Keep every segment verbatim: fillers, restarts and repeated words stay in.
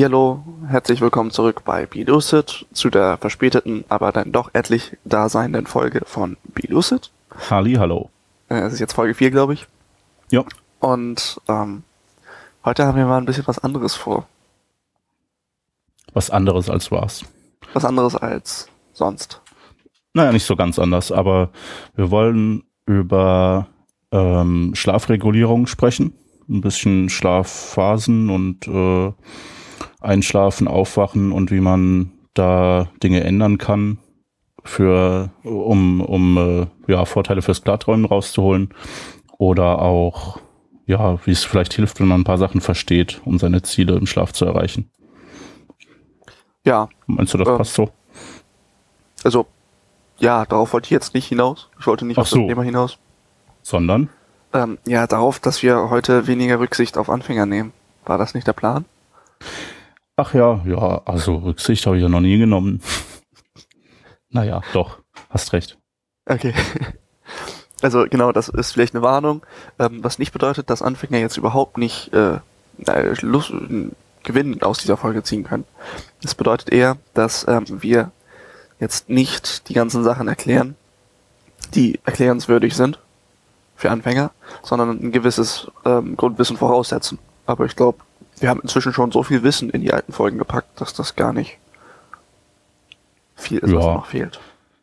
Hallihallo, herzlich willkommen zurück bei Be Lucid zu der verspäteten, aber dann doch endlich da seienden Folge von Be Lucid. Hallihallo. Äh, Es ist jetzt Folge vier, glaube ich. Ja. Und ähm, heute haben wir mal ein bisschen was anderes vor. Was anderes als was. Was anderes als sonst. Naja, nicht so ganz anders, aber wir wollen über ähm, Schlafregulierung sprechen. Ein bisschen Schlafphasen und äh, Einschlafen, Aufwachen und wie man da Dinge ändern kann, für um, um äh, ja, Vorteile fürs Klarträumen rauszuholen. Oder auch, ja, wie es vielleicht hilft, wenn man ein paar Sachen versteht, um seine Ziele im Schlaf zu erreichen. Ja. Meinst du, das ähm, passt so? Also, ja, darauf wollte ich jetzt nicht hinaus. Ich wollte nicht Ach auf so. das Thema hinaus. Sondern? Ähm, ja, darauf, dass wir heute weniger Rücksicht auf Anfänger nehmen. War das nicht der Plan? Ach ja, ja, also Rücksicht habe ich ja noch nie genommen. Naja, doch, hast recht. Okay. Also genau, das ist vielleicht eine Warnung, ähm, was nicht bedeutet, dass Anfänger jetzt überhaupt nicht äh, äh, Lust, äh, Gewinn aus dieser Folge ziehen können. Das bedeutet eher, dass ähm, wir jetzt nicht die ganzen Sachen erklären, die erklärenswürdig sind für Anfänger, sondern ein gewisses ähm, Grundwissen voraussetzen. Aber ich glaube, wir haben inzwischen schon so viel Wissen in die alten Folgen gepackt, dass das gar nicht viel ist, was Ja. noch fehlt.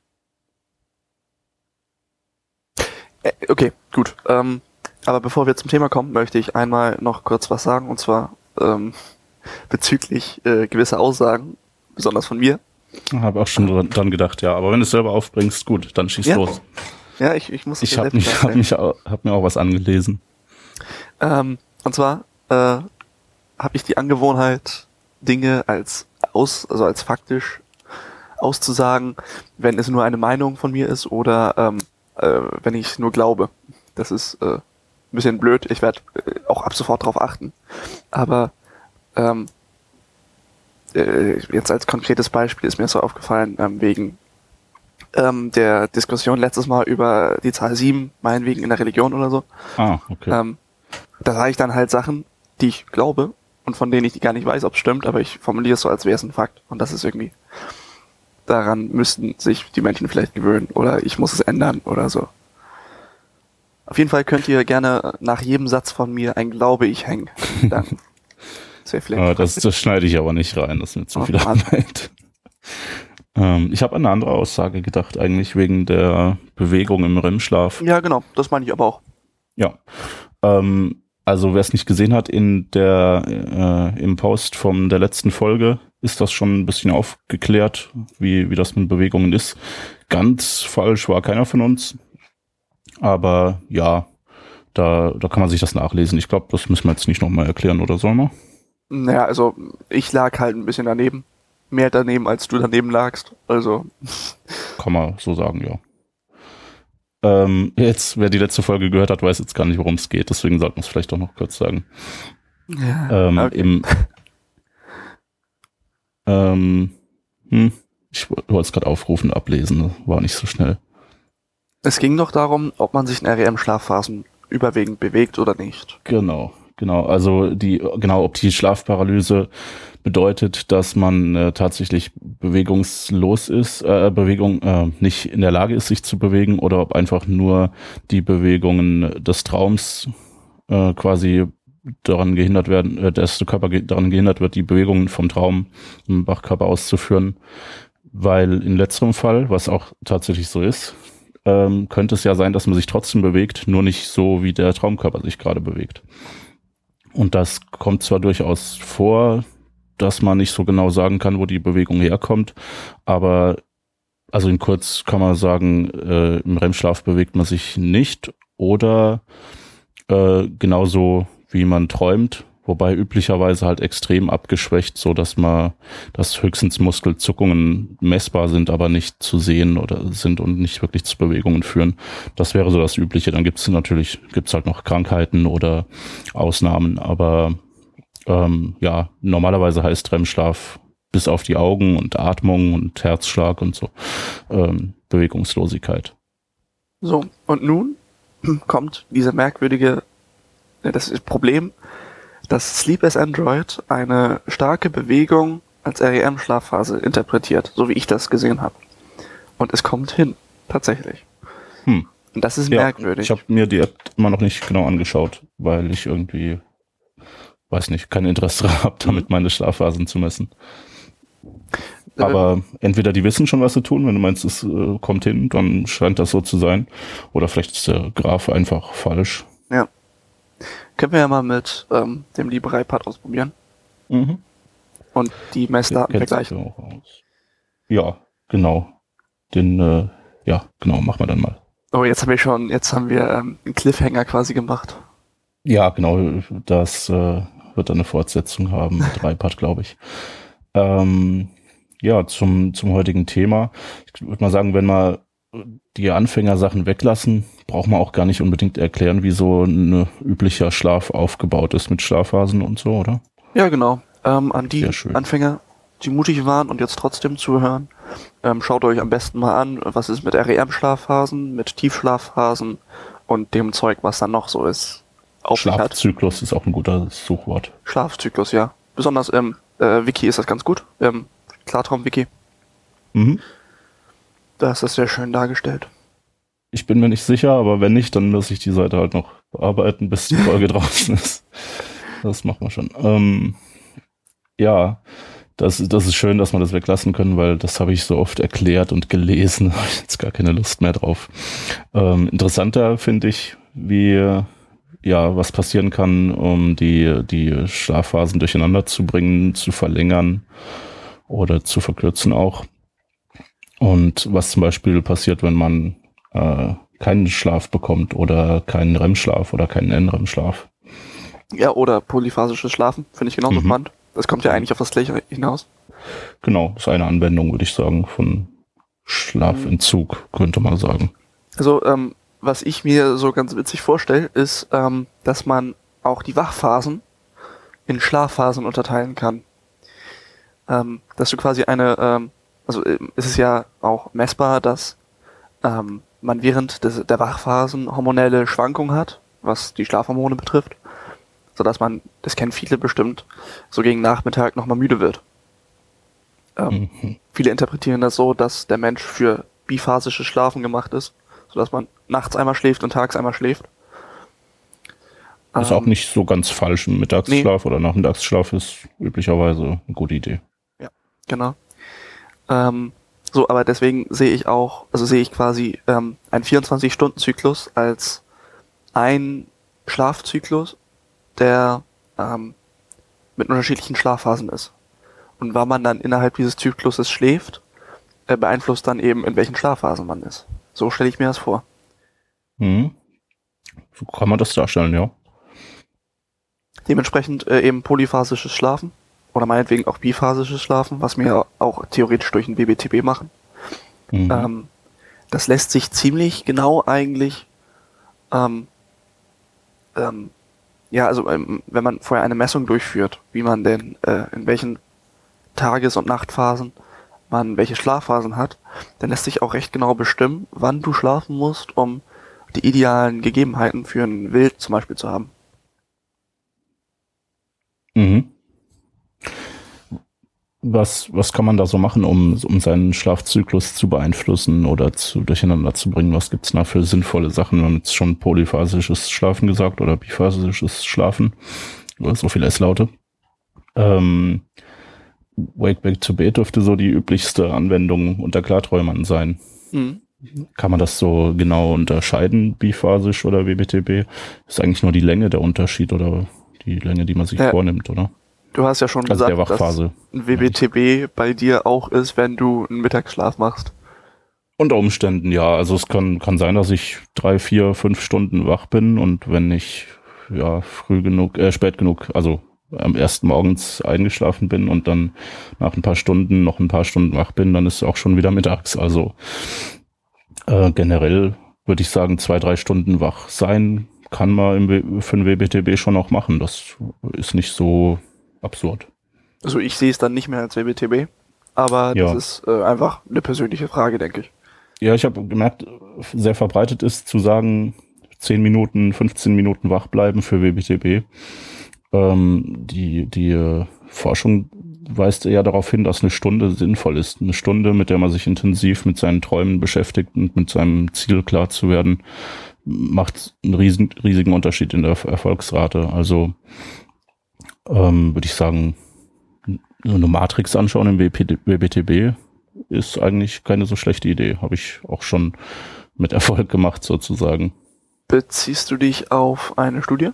Äh, okay, gut. Ähm, aber bevor wir zum Thema kommen, möchte ich einmal noch kurz was sagen, und zwar ähm, bezüglich äh, gewisser Aussagen, besonders von mir. Habe auch schon dran, dran gedacht, ja. Aber wenn du es selber aufbringst, gut, dann schieß Ja. los. Ja, ich, ich muss es Ich dir habe selbst mich, hab darstellen. mich, au- hab mir auch was angelesen. Ähm, und zwar äh, habe ich die Angewohnheit, Dinge als aus, also als faktisch auszusagen, wenn es nur eine Meinung von mir ist oder ähm, äh, wenn ich nur glaube. Das ist äh, ein bisschen blöd. Ich werde äh, auch ab sofort darauf achten. Aber ähm, äh, jetzt als konkretes Beispiel ist mir so aufgefallen, ähm, wegen ähm, der Diskussion letztes Mal über die Zahl sieben, meinetwegen in der Religion oder so. Ah, okay. Ähm, da sage ich dann halt Sachen, die ich glaube und von denen ich gar nicht weiß, ob es stimmt, aber ich formuliere es so, als wäre es ein Fakt. Und das ist irgendwie, daran müssten sich die Menschen vielleicht gewöhnen oder ich muss es ändern oder so. Auf jeden Fall könnt ihr gerne nach jedem Satz von mir ein Glaube ich hängen. Dann das wäre vielleicht Ah, das, das schneide ich aber nicht rein, das ist mir zu Oh, viel Mann. Arbeit. ähm, ich habe an eine andere Aussage gedacht, eigentlich wegen der Bewegung im R E M-Schlaf. Ja, genau, das meine ich aber auch. Ja. Ähm, also wer es nicht gesehen hat, in der äh, im Post von der letzten Folge ist das schon ein bisschen aufgeklärt, wie, wie das mit Bewegungen ist. Ganz falsch war keiner von uns. Aber ja, da, da kann man sich das nachlesen. Ich glaube, das müssen wir jetzt nicht nochmal erklären, oder sollen wir? Naja, also ich lag halt ein bisschen daneben. Mehr daneben, als du daneben lagst. Also, Kann man so sagen, ja. Ähm, jetzt, wer die letzte Folge gehört hat, weiß jetzt gar nicht, worum es geht. Deswegen sollten wir es vielleicht auch noch kurz sagen. ja, Ähm, okay. im, ähm, hm, ich wollte es gerade aufrufen, ablesen. War nicht so schnell. Es ging doch darum, ob man sich in R E M-Schlafphasen überwiegend bewegt oder nicht. Genau, genau. Also die, genau, ob die Schlafparalyse bedeutet, dass man äh, tatsächlich bewegungslos ist, äh, Bewegung äh, nicht in der Lage ist, sich zu bewegen, oder ob einfach nur die Bewegungen des Traums äh, quasi daran gehindert werden, äh, dass der Körper ge- daran gehindert wird, die Bewegungen vom Traum im Wachkörper auszuführen. Weil in letzterem Fall, was auch tatsächlich so ist, ähm, könnte es ja sein, dass man sich trotzdem bewegt, nur nicht so, wie der Traumkörper sich gerade bewegt. Und das kommt zwar durchaus vor, dass man nicht so genau sagen kann, wo die Bewegung herkommt, aber also in kurz kann man sagen, äh, im R E M-Schlaf bewegt man sich nicht oder äh, genauso wie man träumt, wobei üblicherweise halt extrem abgeschwächt, so dass man, dass höchstens Muskelzuckungen messbar sind, aber nicht zu sehen oder sind und nicht wirklich zu Bewegungen führen. Das wäre so das Übliche. Dann gibt es natürlich, gibt's halt noch Krankheiten oder Ausnahmen, aber ähm, ja, normalerweise heißt R E M-Schlaf bis auf die Augen und Atmung und Herzschlag und so ähm, Bewegungslosigkeit. So, und nun kommt dieser merkwürdige, das ist Problem, dass Sleep as Android eine starke Bewegung als R E M-Schlafphase interpretiert, so wie ich das gesehen habe. Und es kommt hin, tatsächlich. Hm. Und das ist Ja, merkwürdig. ich habe mir die App immer noch nicht genau angeschaut, weil ich irgendwie, weiß nicht, kein Interesse habe, damit Mhm. meine Schlafphasen zu messen. Äh, Aber entweder die wissen schon, was sie tun, wenn du meinst, es äh, kommt hin, dann scheint das so zu sein. Oder vielleicht ist der Graph einfach falsch. Ja. Können wir ja mal mit ähm, dem Librei-Pad ausprobieren Mhm. und die Messdaten Kennt sich vergleichen. ja auch aus. Ja, genau. Den, äh, ja, genau, machen wir dann mal. Oh, jetzt haben wir schon, jetzt haben wir ähm, einen Cliffhanger quasi gemacht. Ja, genau, das äh, wird dann eine Fortsetzung haben mit iPad, glaube ich. Ähm, ja, zum, zum heutigen Thema. Ich würde mal sagen, wenn wir die Anfängersachen weglassen, braucht man auch gar nicht unbedingt erklären, wie so ein üblicher Schlaf aufgebaut ist mit Schlafphasen und so, oder? Ja, genau. Ähm, an die Sehr schön. Anfänger, die mutig waren und jetzt trotzdem zuhören, ähm, schaut euch am besten mal an, was ist mit R E M-Schlafphasen, mit Tiefschlafphasen und dem Zeug, was dann noch so ist. Auf sich hat. Schlafzyklus ist auch ein guter Suchwort. Schlafzyklus, ja. Besonders im äh, Wiki ist das ganz gut. Im Klartraum-Wiki. Mhm. Da ist das sehr schön dargestellt. Ich bin mir nicht sicher, aber wenn nicht, dann muss ich die Seite halt noch bearbeiten, bis die Folge draußen ist. Das machen wir schon. Ähm, ja, das, das ist schön, dass wir das weglassen können, weil das habe ich so oft erklärt und gelesen. Da habe ich jetzt gar keine Lust mehr drauf. Ähm, interessanter finde ich, wie ja, was passieren kann, um die, die Schlafphasen durcheinander zu bringen, zu verlängern oder zu verkürzen auch. Und was zum Beispiel passiert, wenn man äh, keinen Schlaf bekommt oder keinen R E M-Schlaf oder keinen N R E M-Schlaf. Ja, oder polyphasisches Schlafen, finde ich genauso Mhm. spannend. Das kommt ja eigentlich auf das Gleiche hinaus. Genau, das ist eine Anwendung, würde ich sagen, von Schlafentzug, könnte man sagen. Also, ähm, was ich mir so ganz witzig vorstelle, ist, ähm, dass man auch die Wachphasen in Schlafphasen unterteilen kann. Ähm, dass du quasi eine, ähm, also ähm, es ist ja auch messbar, dass ähm, man während des, der Wachphasen hormonelle Schwankungen hat, was die Schlafhormone betrifft, sodass man, das kennen viele bestimmt, so gegen Nachmittag nochmal müde wird. Ähm, Mhm. Viele interpretieren das so, dass der Mensch für biphasisches Schlafen gemacht ist, sodass man nachts einmal schläft und tags einmal schläft. Ist Ähm, auch nicht so ganz falsch. Ein Mittagsschlaf oder Nachmittagsschlaf ist üblicherweise eine gute Idee. Genau. Ähm, so, aber deswegen sehe ich auch, also sehe ich quasi ähm, einen vierundzwanzig-Stunden-Zyklus als ein Schlafzyklus, der ähm, mit unterschiedlichen Schlafphasen ist. Und wann man dann innerhalb dieses Zykluses schläft, äh, beeinflusst dann eben, in welchen Schlafphasen man ist. So stelle ich mir das vor. Mhm. So kann man das darstellen, ja. Dementsprechend äh, eben polyphasisches Schlafen oder meinetwegen auch biphasisches Schlafen, was wir auch theoretisch durch ein B B T B machen. Mhm. Ähm, das lässt sich ziemlich genau eigentlich, ähm, ähm, ja, also ähm, wenn man vorher eine Messung durchführt, wie man denn äh, in welchen Tages- und Nachtphasen man welche Schlafphasen hat, dann lässt sich auch recht genau bestimmen, wann du schlafen musst, um die idealen Gegebenheiten für ein Wild zum Beispiel zu haben. Mhm. Was, was kann man da so machen, um, um seinen Schlafzyklus zu beeinflussen oder zu durcheinander zu bringen? Was gibt's da für sinnvolle Sachen? Wir haben jetzt schon polyphasisches Schlafen gesagt oder biphasisches Schlafen. So viele S-Laute. Ähm, Wake Back to Bed dürfte so die üblichste Anwendung unter Klarträumern sein. Mhm. Kann man das so genau unterscheiden, biphasisch oder B B T B? Ist eigentlich nur die Länge der Unterschied oder die Länge, die man sich Ja. vornimmt, oder? Du hast ja schon Also der gesagt, dass Wachphase. ein W B T B bei dir auch ist, wenn du einen Mittagsschlaf machst. Unter Umständen, ja. Also es kann, kann sein, dass ich drei, vier, fünf Stunden wach bin und wenn ich ja früh genug, äh, spät genug, also am ersten morgens eingeschlafen bin und dann nach ein paar Stunden noch ein paar Stunden wach bin, dann ist es auch schon wieder mittags. Also äh, generell würde ich sagen, zwei, drei Stunden wach sein kann man im, W- für ein W B T B schon auch machen. Das ist nicht so absurd. Also ich sehe es dann nicht mehr als W B T B, aber Ja. das ist äh, einfach eine persönliche Frage, denke ich. Ja, ich habe gemerkt, sehr verbreitet ist zu sagen, zehn Minuten, fünfzehn Minuten wach bleiben für W B T B. Ähm, die, die äh, Forschung weist eher darauf hin, dass eine Stunde sinnvoll ist. Eine Stunde, mit der man sich intensiv mit seinen Träumen beschäftigt und mit seinem Ziel klar zu werden, macht einen riesen, riesigen Unterschied in der Erfolgsrate. Also ähm, würde ich sagen, eine Matrix anschauen im W B T B ist eigentlich keine so schlechte Idee. Habe ich auch schon mit Erfolg gemacht, sozusagen. Beziehst du dich auf eine Studie?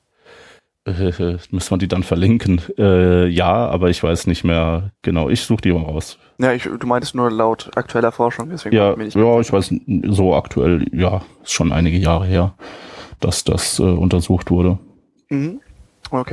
Äh, müssen wir die dann verlinken? Äh, ja, aber ich weiß nicht mehr genau. Ich suche die mal raus. Ja, ich, du meintest nur laut aktueller Forschung, deswegen Ja, bin ich ja, ich weiß, so aktuell, ja, ist schon einige Jahre her, dass das äh, untersucht wurde. Mhm. Okay.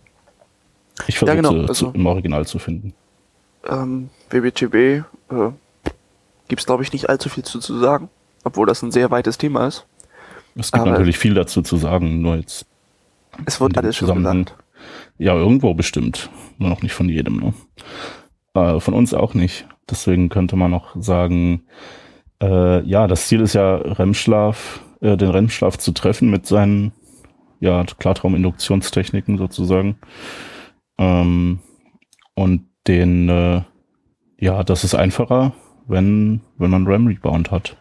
Ich versuche ja, genau, es also, im Original zu finden. Ähm, W B T B äh, gibt es, glaube ich, nicht allzu viel zu, zu sagen, obwohl das ein sehr weites Thema ist. Es gibt aber natürlich viel dazu zu sagen, nur jetzt. Es wird alles schon gesagt. Ja, irgendwo bestimmt. Nur noch nicht von jedem, ne? Äh, von uns auch nicht. Deswegen könnte man noch sagen, äh, ja, das Ziel ist ja, R E M-Schlaf, äh, den R E M-Schlaf zu treffen mit seinen, ja, Klartrauminduktionstechniken sozusagen. Ähm, und den, äh, ja, das ist einfacher, wenn, wenn man R E M-Rebound hat.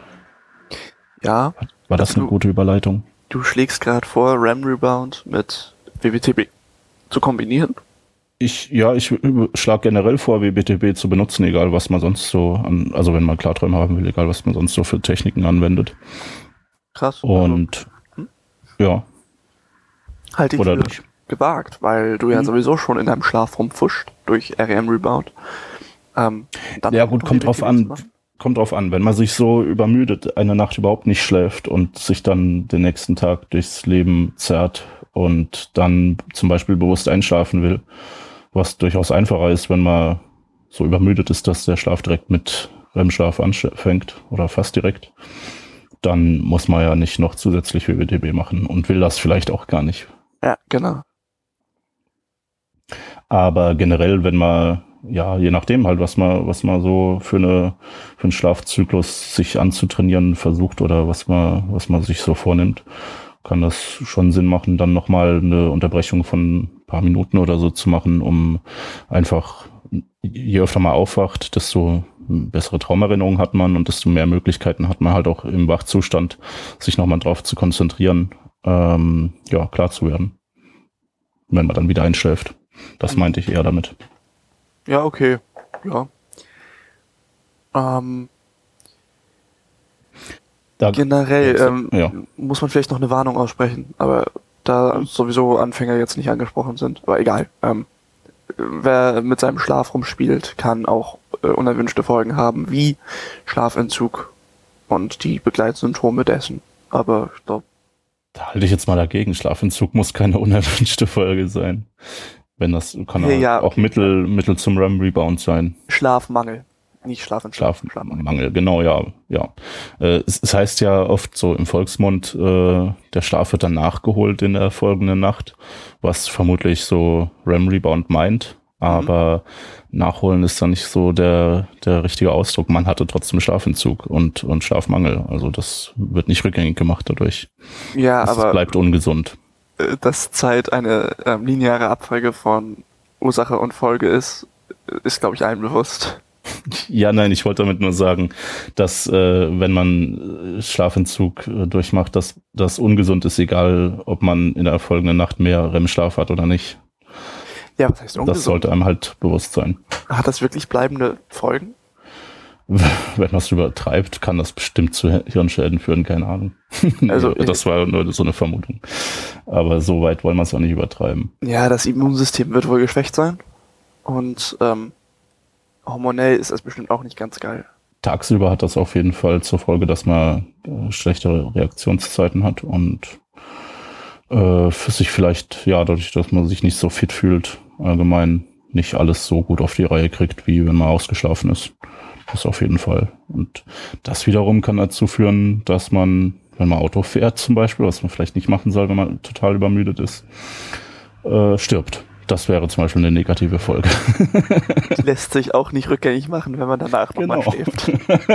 Ja. War das also eine du, gute Überleitung? Du schlägst gerade vor, R E M-Rebound mit W B T B zu kombinieren? Ich, ja, ich schlage generell vor, W B T B zu benutzen, egal was man sonst so an, also wenn man Klarträume haben will, egal was man sonst so für Techniken anwendet. Krass. Und, also, hm? ja. Halte ich Oder für nicht. gewagt, weil du ja hm. sowieso schon in deinem Schlaf rumfuscht durch R E M-Rebound. Ähm, ja gut, kommt drauf an. Kommt drauf an, wenn man sich so übermüdet, eine Nacht überhaupt nicht schläft und sich dann den nächsten Tag durchs Leben zerrt und dann zum Beispiel bewusst einschlafen will, was durchaus einfacher ist, wenn man so übermüdet ist, dass der Schlaf direkt mit R E M-Schlaf anfängt oder fast direkt, dann muss man ja nicht noch zusätzlich W B T B machen und will das vielleicht auch gar nicht. Ja, genau. Aber generell, wenn man ja, je nachdem halt, was man, was man so für eine, für einen Schlafzyklus sich anzutrainieren versucht oder was man, was man sich so vornimmt, kann das schon Sinn machen, dann nochmal eine Unterbrechung von ein paar Minuten oder so zu machen, um einfach, je öfter man aufwacht, desto bessere Traumerinnerungen hat man und desto mehr Möglichkeiten hat man halt auch im Wachzustand, sich nochmal drauf zu konzentrieren, ähm, ja, klar zu werden, wenn man dann wieder einschläft. Das meinte ich eher damit. Ja, okay. Ja. Ähm, da, generell ähm, ja. muss man vielleicht noch eine Warnung aussprechen, aber da sowieso Anfänger jetzt nicht angesprochen sind, aber egal. Ähm, wer mit seinem Schlaf rumspielt, kann auch äh, unerwünschte Folgen haben, wie Schlafentzug und die Begleitsymptome dessen. Aber ich glaube... Da halte ich jetzt mal dagegen. Schlafentzug muss keine unerwünschte Folge sein. Wenn das kann hey, ja, auch okay. Mittel, Mittel zum R E M-Rebound sein. Schlafmangel, nicht Schlafentzug. Schlafmangel, Schlafmangel, genau, ja. ja. Äh, es, es heißt ja oft so im Volksmund, äh, der Schlaf wird dann nachgeholt in der folgenden Nacht, was vermutlich so R E M-Rebound meint. Aber mhm. Nachholen ist dann nicht so der, der richtige Ausdruck. Man hatte trotzdem Schlafentzug und, und Schlafmangel. Also das wird nicht rückgängig gemacht dadurch. Ja, das aber... bleibt ungesund. Dass Zeit eine ähm, lineare Abfolge von Ursache und Folge ist, ist, glaube ich, allen bewusst. Ja, nein, ich wollte damit nur sagen, dass äh, wenn man Schlafentzug äh, durchmacht, dass das ungesund ist, egal ob man in der folgenden Nacht mehr R E M-Schlaf hat oder nicht. Ja, was heißt ungesund? Das sollte einem halt bewusst sein. Hat das wirklich bleibende Folgen? Wenn man es übertreibt, kann das bestimmt zu Hirnschäden führen, keine Ahnung. Also, das war nur so eine Vermutung. Aber so weit wollen wir es auch nicht übertreiben. Ja, das Immunsystem wird wohl geschwächt sein. Und ähm, hormonell ist das bestimmt auch nicht ganz geil. Tagsüber hat das auf jeden Fall zur Folge, dass man äh, schlechtere Reaktionszeiten hat und äh, für sich vielleicht, ja, dadurch, dass man sich nicht so fit fühlt, allgemein nicht alles so gut auf die Reihe kriegt, wie wenn man ausgeschlafen ist. Das auf jeden Fall. Und das wiederum kann dazu führen, dass man, wenn man Auto fährt zum Beispiel, was man vielleicht nicht machen soll, wenn man total übermüdet ist, äh, stirbt. Das wäre zum Beispiel eine negative Folge. Lässt sich auch nicht rückgängig machen, wenn man danach nochmal genau. schläft.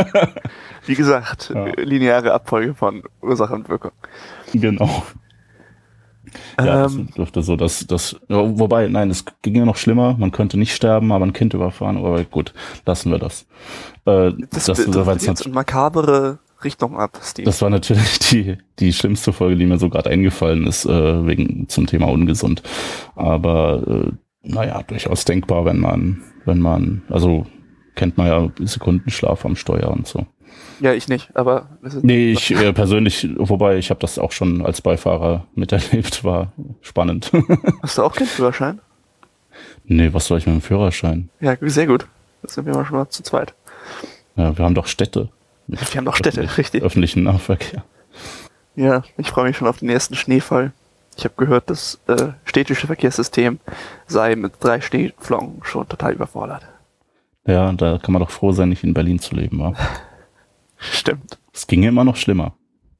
Wie gesagt, ja. Lineare Abfolge von Ursache und Wirkung. Genau. Ja, das Ähm, dürfte so, dass das, ja, wobei, nein, es ging ja noch schlimmer. Man könnte nicht sterben, aber ein Kind überfahren. Aber gut, lassen wir das. Äh, das das, das, war driftet jetzt jetzt, in makabere Richtung ab, Steve. das war natürlich die die schlimmste Folge, die mir so gerade eingefallen ist, äh, wegen zum Thema ungesund. Aber äh, naja, durchaus denkbar, wenn man, wenn man, also kennt man ja Sekundenschlaf am Steuer und so. Ja, ich nicht, aber... wir sind- Nee, ich äh, persönlich, wobei ich habe das auch schon als Beifahrer miterlebt, war spannend. Hast du auch keinen Führerschein? Nee, was soll ich mit dem Führerschein? Ja, sehr gut. Das sind wir mal schon mal zu zweit. Ja, wir haben doch Städte. Wir haben doch Städte, Öffentlich- richtig. Öffentlichen Nahverkehr. Ja, ich freue mich schon auf den ersten Schneefall. Ich habe gehört, das äh, städtische Verkehrssystem sei mit drei Schneeflocken schon total überfordert. Ja, da kann man doch froh sein, nicht in Berlin zu leben, wa? Stimmt. Es ginge immer noch schlimmer.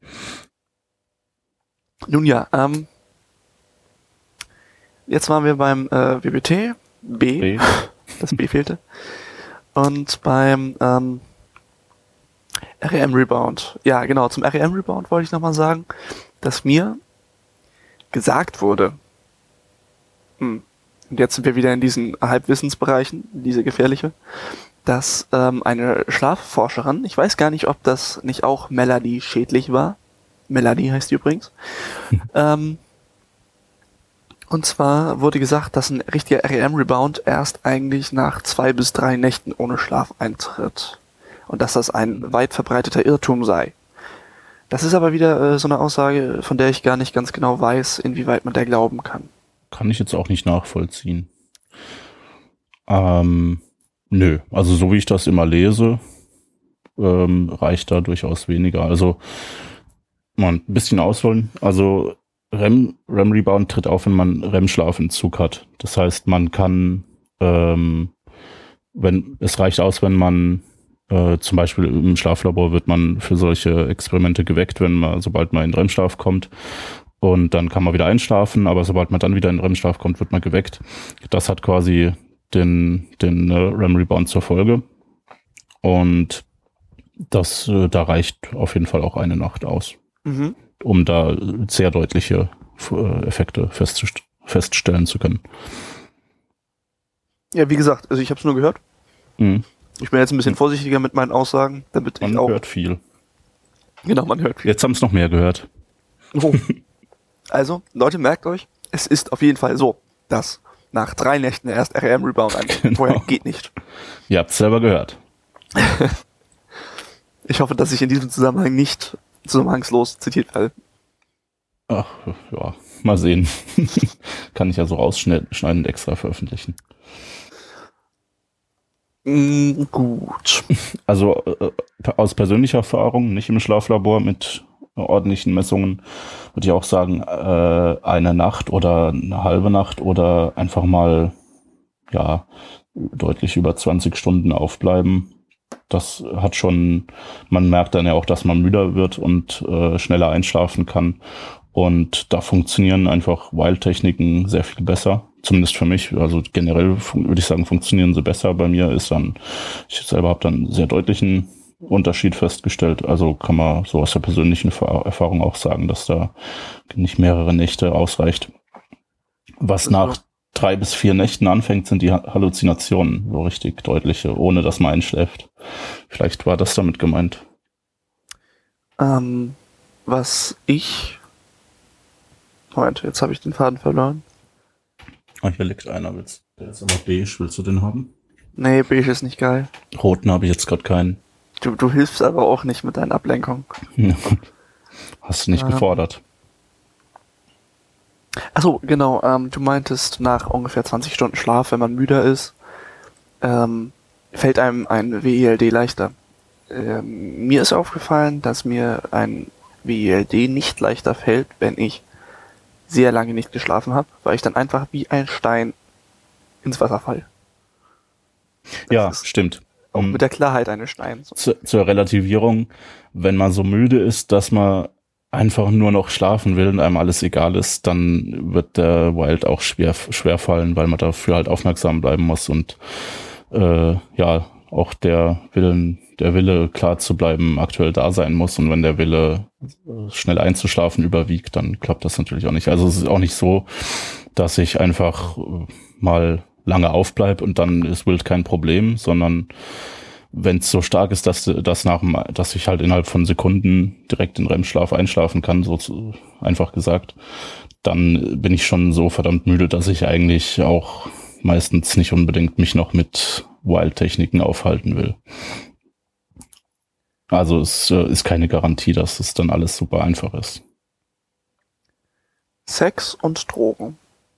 Nun ja, ähm, jetzt waren wir beim äh, W B T, B, B. das B fehlte, und beim ähm, R E M Rebound. Ja, genau, zum R E M Rebound wollte ich nochmal sagen, dass mir gesagt wurde, hm, und jetzt sind wir wieder in diesen Halbwissensbereichen, diese gefährliche, dass ähm, eine Schlafforscherin, ich weiß gar nicht, ob das nicht auch Melanie Schädlich war, Melanie heißt die übrigens, ähm, und zwar wurde gesagt, dass ein richtiger R E M-Rebound erst eigentlich nach zwei bis drei Nächten ohne Schlaf eintritt. Und dass das ein weit verbreiteter Irrtum sei. Das ist aber wieder äh, so eine Aussage, von der ich gar nicht ganz genau weiß, inwieweit man der glauben kann. Kann ich jetzt auch nicht nachvollziehen. Ähm, nö, also so wie ich das immer lese, ähm, reicht da durchaus weniger. Also mal ein bisschen ausholen. Also REM, REM-Rebound tritt auf, wenn man REM-Schlafentzug hat. Das heißt, man kann, ähm, wenn es reicht aus, wenn man äh, zum Beispiel im Schlaflabor wird man für solche Experimente geweckt, wenn man, sobald man in den REM-Schlaf kommt. Und dann kann man wieder einschlafen, aber sobald man dann wieder in den REM-Schlaf kommt, wird man geweckt. Das hat quasi den, den äh, REM-Rebound zur Folge. Und das, äh, da reicht auf jeden Fall auch eine Nacht aus, Mhm. um da sehr deutliche äh, Effekte festzust- feststellen zu können. Ja, wie gesagt, also ich habe es nur gehört. Mhm. Ich bin jetzt ein bisschen vorsichtiger mit meinen Aussagen, damit Man ich auch... hört viel. Genau, man hört viel. Jetzt haben es noch mehr gehört. Oh. Also, Leute, merkt euch, es ist auf jeden Fall so, dass nach drei Nächten erst R E M-Rebound eintritt. Genau. Vorher geht nicht. Ihr habt es selber gehört. Ich hoffe, dass ich in diesem Zusammenhang nicht zusammenhangslos zitiert werde. Ach, ja, mal sehen. Kann ich ja so rausschneiden und extra veröffentlichen. Mm, gut. Also äh, aus persönlicher Erfahrung, nicht im Schlaflabor mit ordentlichen Messungen, würde ich auch sagen, äh, eine Nacht oder eine halbe Nacht oder einfach mal ja deutlich über zwanzig Stunden aufbleiben. Das hat schon, man merkt dann ja auch, dass man müder wird und äh, schneller einschlafen kann. Und da funktionieren einfach Wild-Techniken sehr viel besser. Zumindest für mich. Also generell fun- würde ich sagen, funktionieren sie besser. Bei mir ist dann, ich selber habe dann einen sehr deutlichen Unterschied festgestellt. Also kann man so aus der persönlichen Erfa- Erfahrung auch sagen, dass da nicht mehrere Nächte ausreicht. Was Also- nach drei bis vier Nächten anfängt, sind die Ha- Halluzinationen so richtig deutliche, ohne dass man einschläft. Vielleicht war das damit gemeint. Ähm, was ich... Moment, jetzt habe ich den Faden verloren. Ah, hier liegt einer. Willst, der ist aber beige. Willst du den haben? Nee, beige ist nicht geil. Roten habe ich jetzt gerade keinen. Du, du hilfst aber auch nicht mit deinen Ablenkungen. Hast du nicht Ähm. gefordert. Achso, genau, ähm, du meintest, nach ungefähr zwanzig Stunden Schlaf, wenn man müder ist, ähm, fällt einem ein W I L D leichter. Ähm, mir ist aufgefallen, dass mir ein W I L D nicht leichter fällt, wenn ich sehr lange nicht geschlafen habe, weil ich dann einfach wie ein Stein ins Wasser falle. Ja, ist stimmt. Auch Um, mit der Klarheit eines Steins. zu, zur Relativierung, wenn man so müde ist, dass man einfach nur noch schlafen will und einem alles egal ist, dann wird der Wild auch schwer, schwer fallen, weil man dafür halt aufmerksam bleiben muss und äh, ja, auch der Willen, der Wille klar zu bleiben aktuell da sein muss. Und wenn der Wille schnell einzuschlafen überwiegt, dann klappt das natürlich auch nicht. Also es ist auch nicht so, dass ich einfach mal lange aufbleibe und dann ist Wild kein Problem, sondern wenn es so stark ist, dass, dass, nach, dass ich halt innerhalb von Sekunden direkt in R E M-Schlaf einschlafen kann, so zu, einfach gesagt, dann bin ich schon so verdammt müde, dass ich eigentlich auch meistens nicht unbedingt mich noch mit Wild-Techniken aufhalten will. Also es äh, ist keine Garantie, dass es dann alles super einfach ist. Sex und Drogen.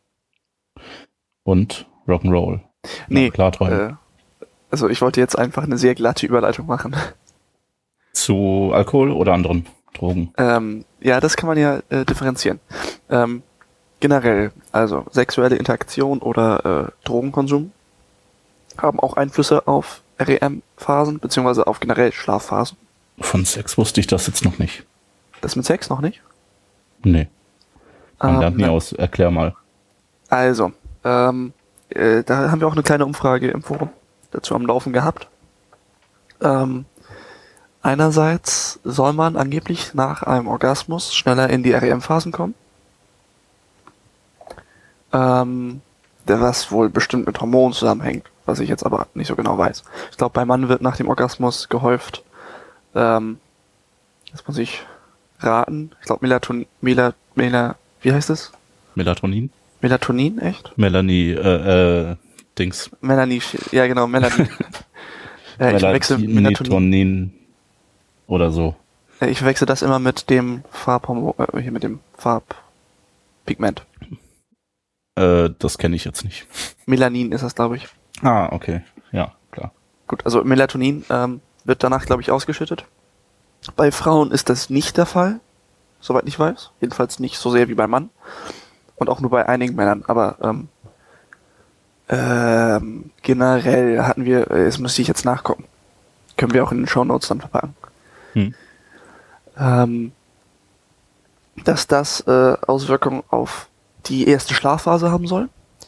Und Rock'n'Roll. Nee, ja, Klarträumen. äh, also ich wollte jetzt einfach eine sehr glatte Überleitung machen. Zu Alkohol oder anderen Drogen? Ähm, ja, das kann man ja äh, differenzieren. Ähm, generell, also sexuelle Interaktion oder äh, Drogenkonsum haben auch Einflüsse auf R E M-Phasen, beziehungsweise auf generell Schlafphasen. Von Sex wusste ich das jetzt noch nicht. Das mit Sex noch nicht? Nee. Man Ähm, lernt nie aus. Erklär mal. Also, ähm, äh, da haben wir auch eine kleine Umfrage im Forum dazu am Laufen gehabt. Ähm, einerseits soll man angeblich nach einem Orgasmus schneller in die R E M-Phasen kommen. Ähm, was wohl bestimmt mit Hormonen zusammenhängt, was ich jetzt aber nicht so genau weiß. Ich glaube, beim Mann wird nach dem Orgasmus gehäuft, ähm, das muss ich raten, ich glaube Melatonin, Mela, Mela, wie heißt es? Melatonin? Melatonin, echt? Melanie, äh, äh, Dings. Melanie, ja genau, Melanie. äh, ich wechsle Melatonin oder so. Äh, ich wechsle das immer mit dem Farbhormon, äh, hier mit dem Farbpigment. Äh, das kenne ich jetzt nicht. Melanin ist das, glaube ich. Ah, okay. Ja, klar. Gut, also Melatonin ähm, wird danach, glaube ich, ausgeschüttet. Bei Frauen ist das nicht der Fall, soweit ich weiß. Jedenfalls nicht so sehr wie beim Mann. Und auch nur bei einigen Männern. Aber ähm, ähm, generell hatten wir, äh, das müsste ich jetzt nachgucken. Können wir auch in den Shownotes dann verpacken. Hm. Ähm, dass das äh, Auswirkungen auf die erste Schlafphase haben soll.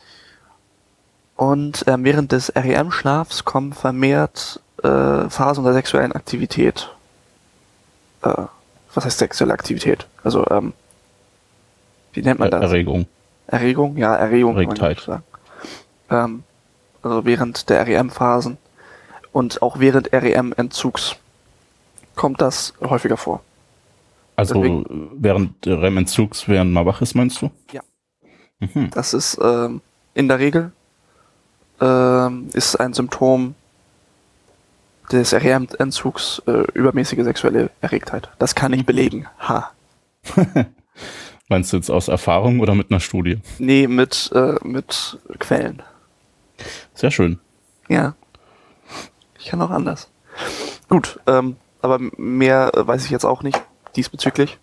Und ähm, während des R E M-Schlafs kommen vermehrt äh, Phasen der sexuellen Aktivität. Äh, was heißt sexuelle Aktivität? Also, ähm, wie nennt man das? Erregung. Erregung? Ja, Erregung. Erregtheit. Kann man sagen. Ähm, also während der R E M-Phasen und auch während R E M-Entzugs kommt das häufiger vor. Also Deswegen, während der R E M-Entzugs, während man wach ist, meinst du? Ja. Mhm. Das ist ähm, in der Regel ähm, ist ein Symptom des R E M-Entzugs äh, übermäßige sexuelle Erregtheit. Das kann ich belegen. Ha. Meinst du jetzt aus Erfahrung oder mit einer Studie? Nee, mit, äh, mit Quellen. Sehr schön. Ja. Ich kann auch anders. Gut, ähm, aber mehr äh, weiß ich jetzt auch nicht diesbezüglich.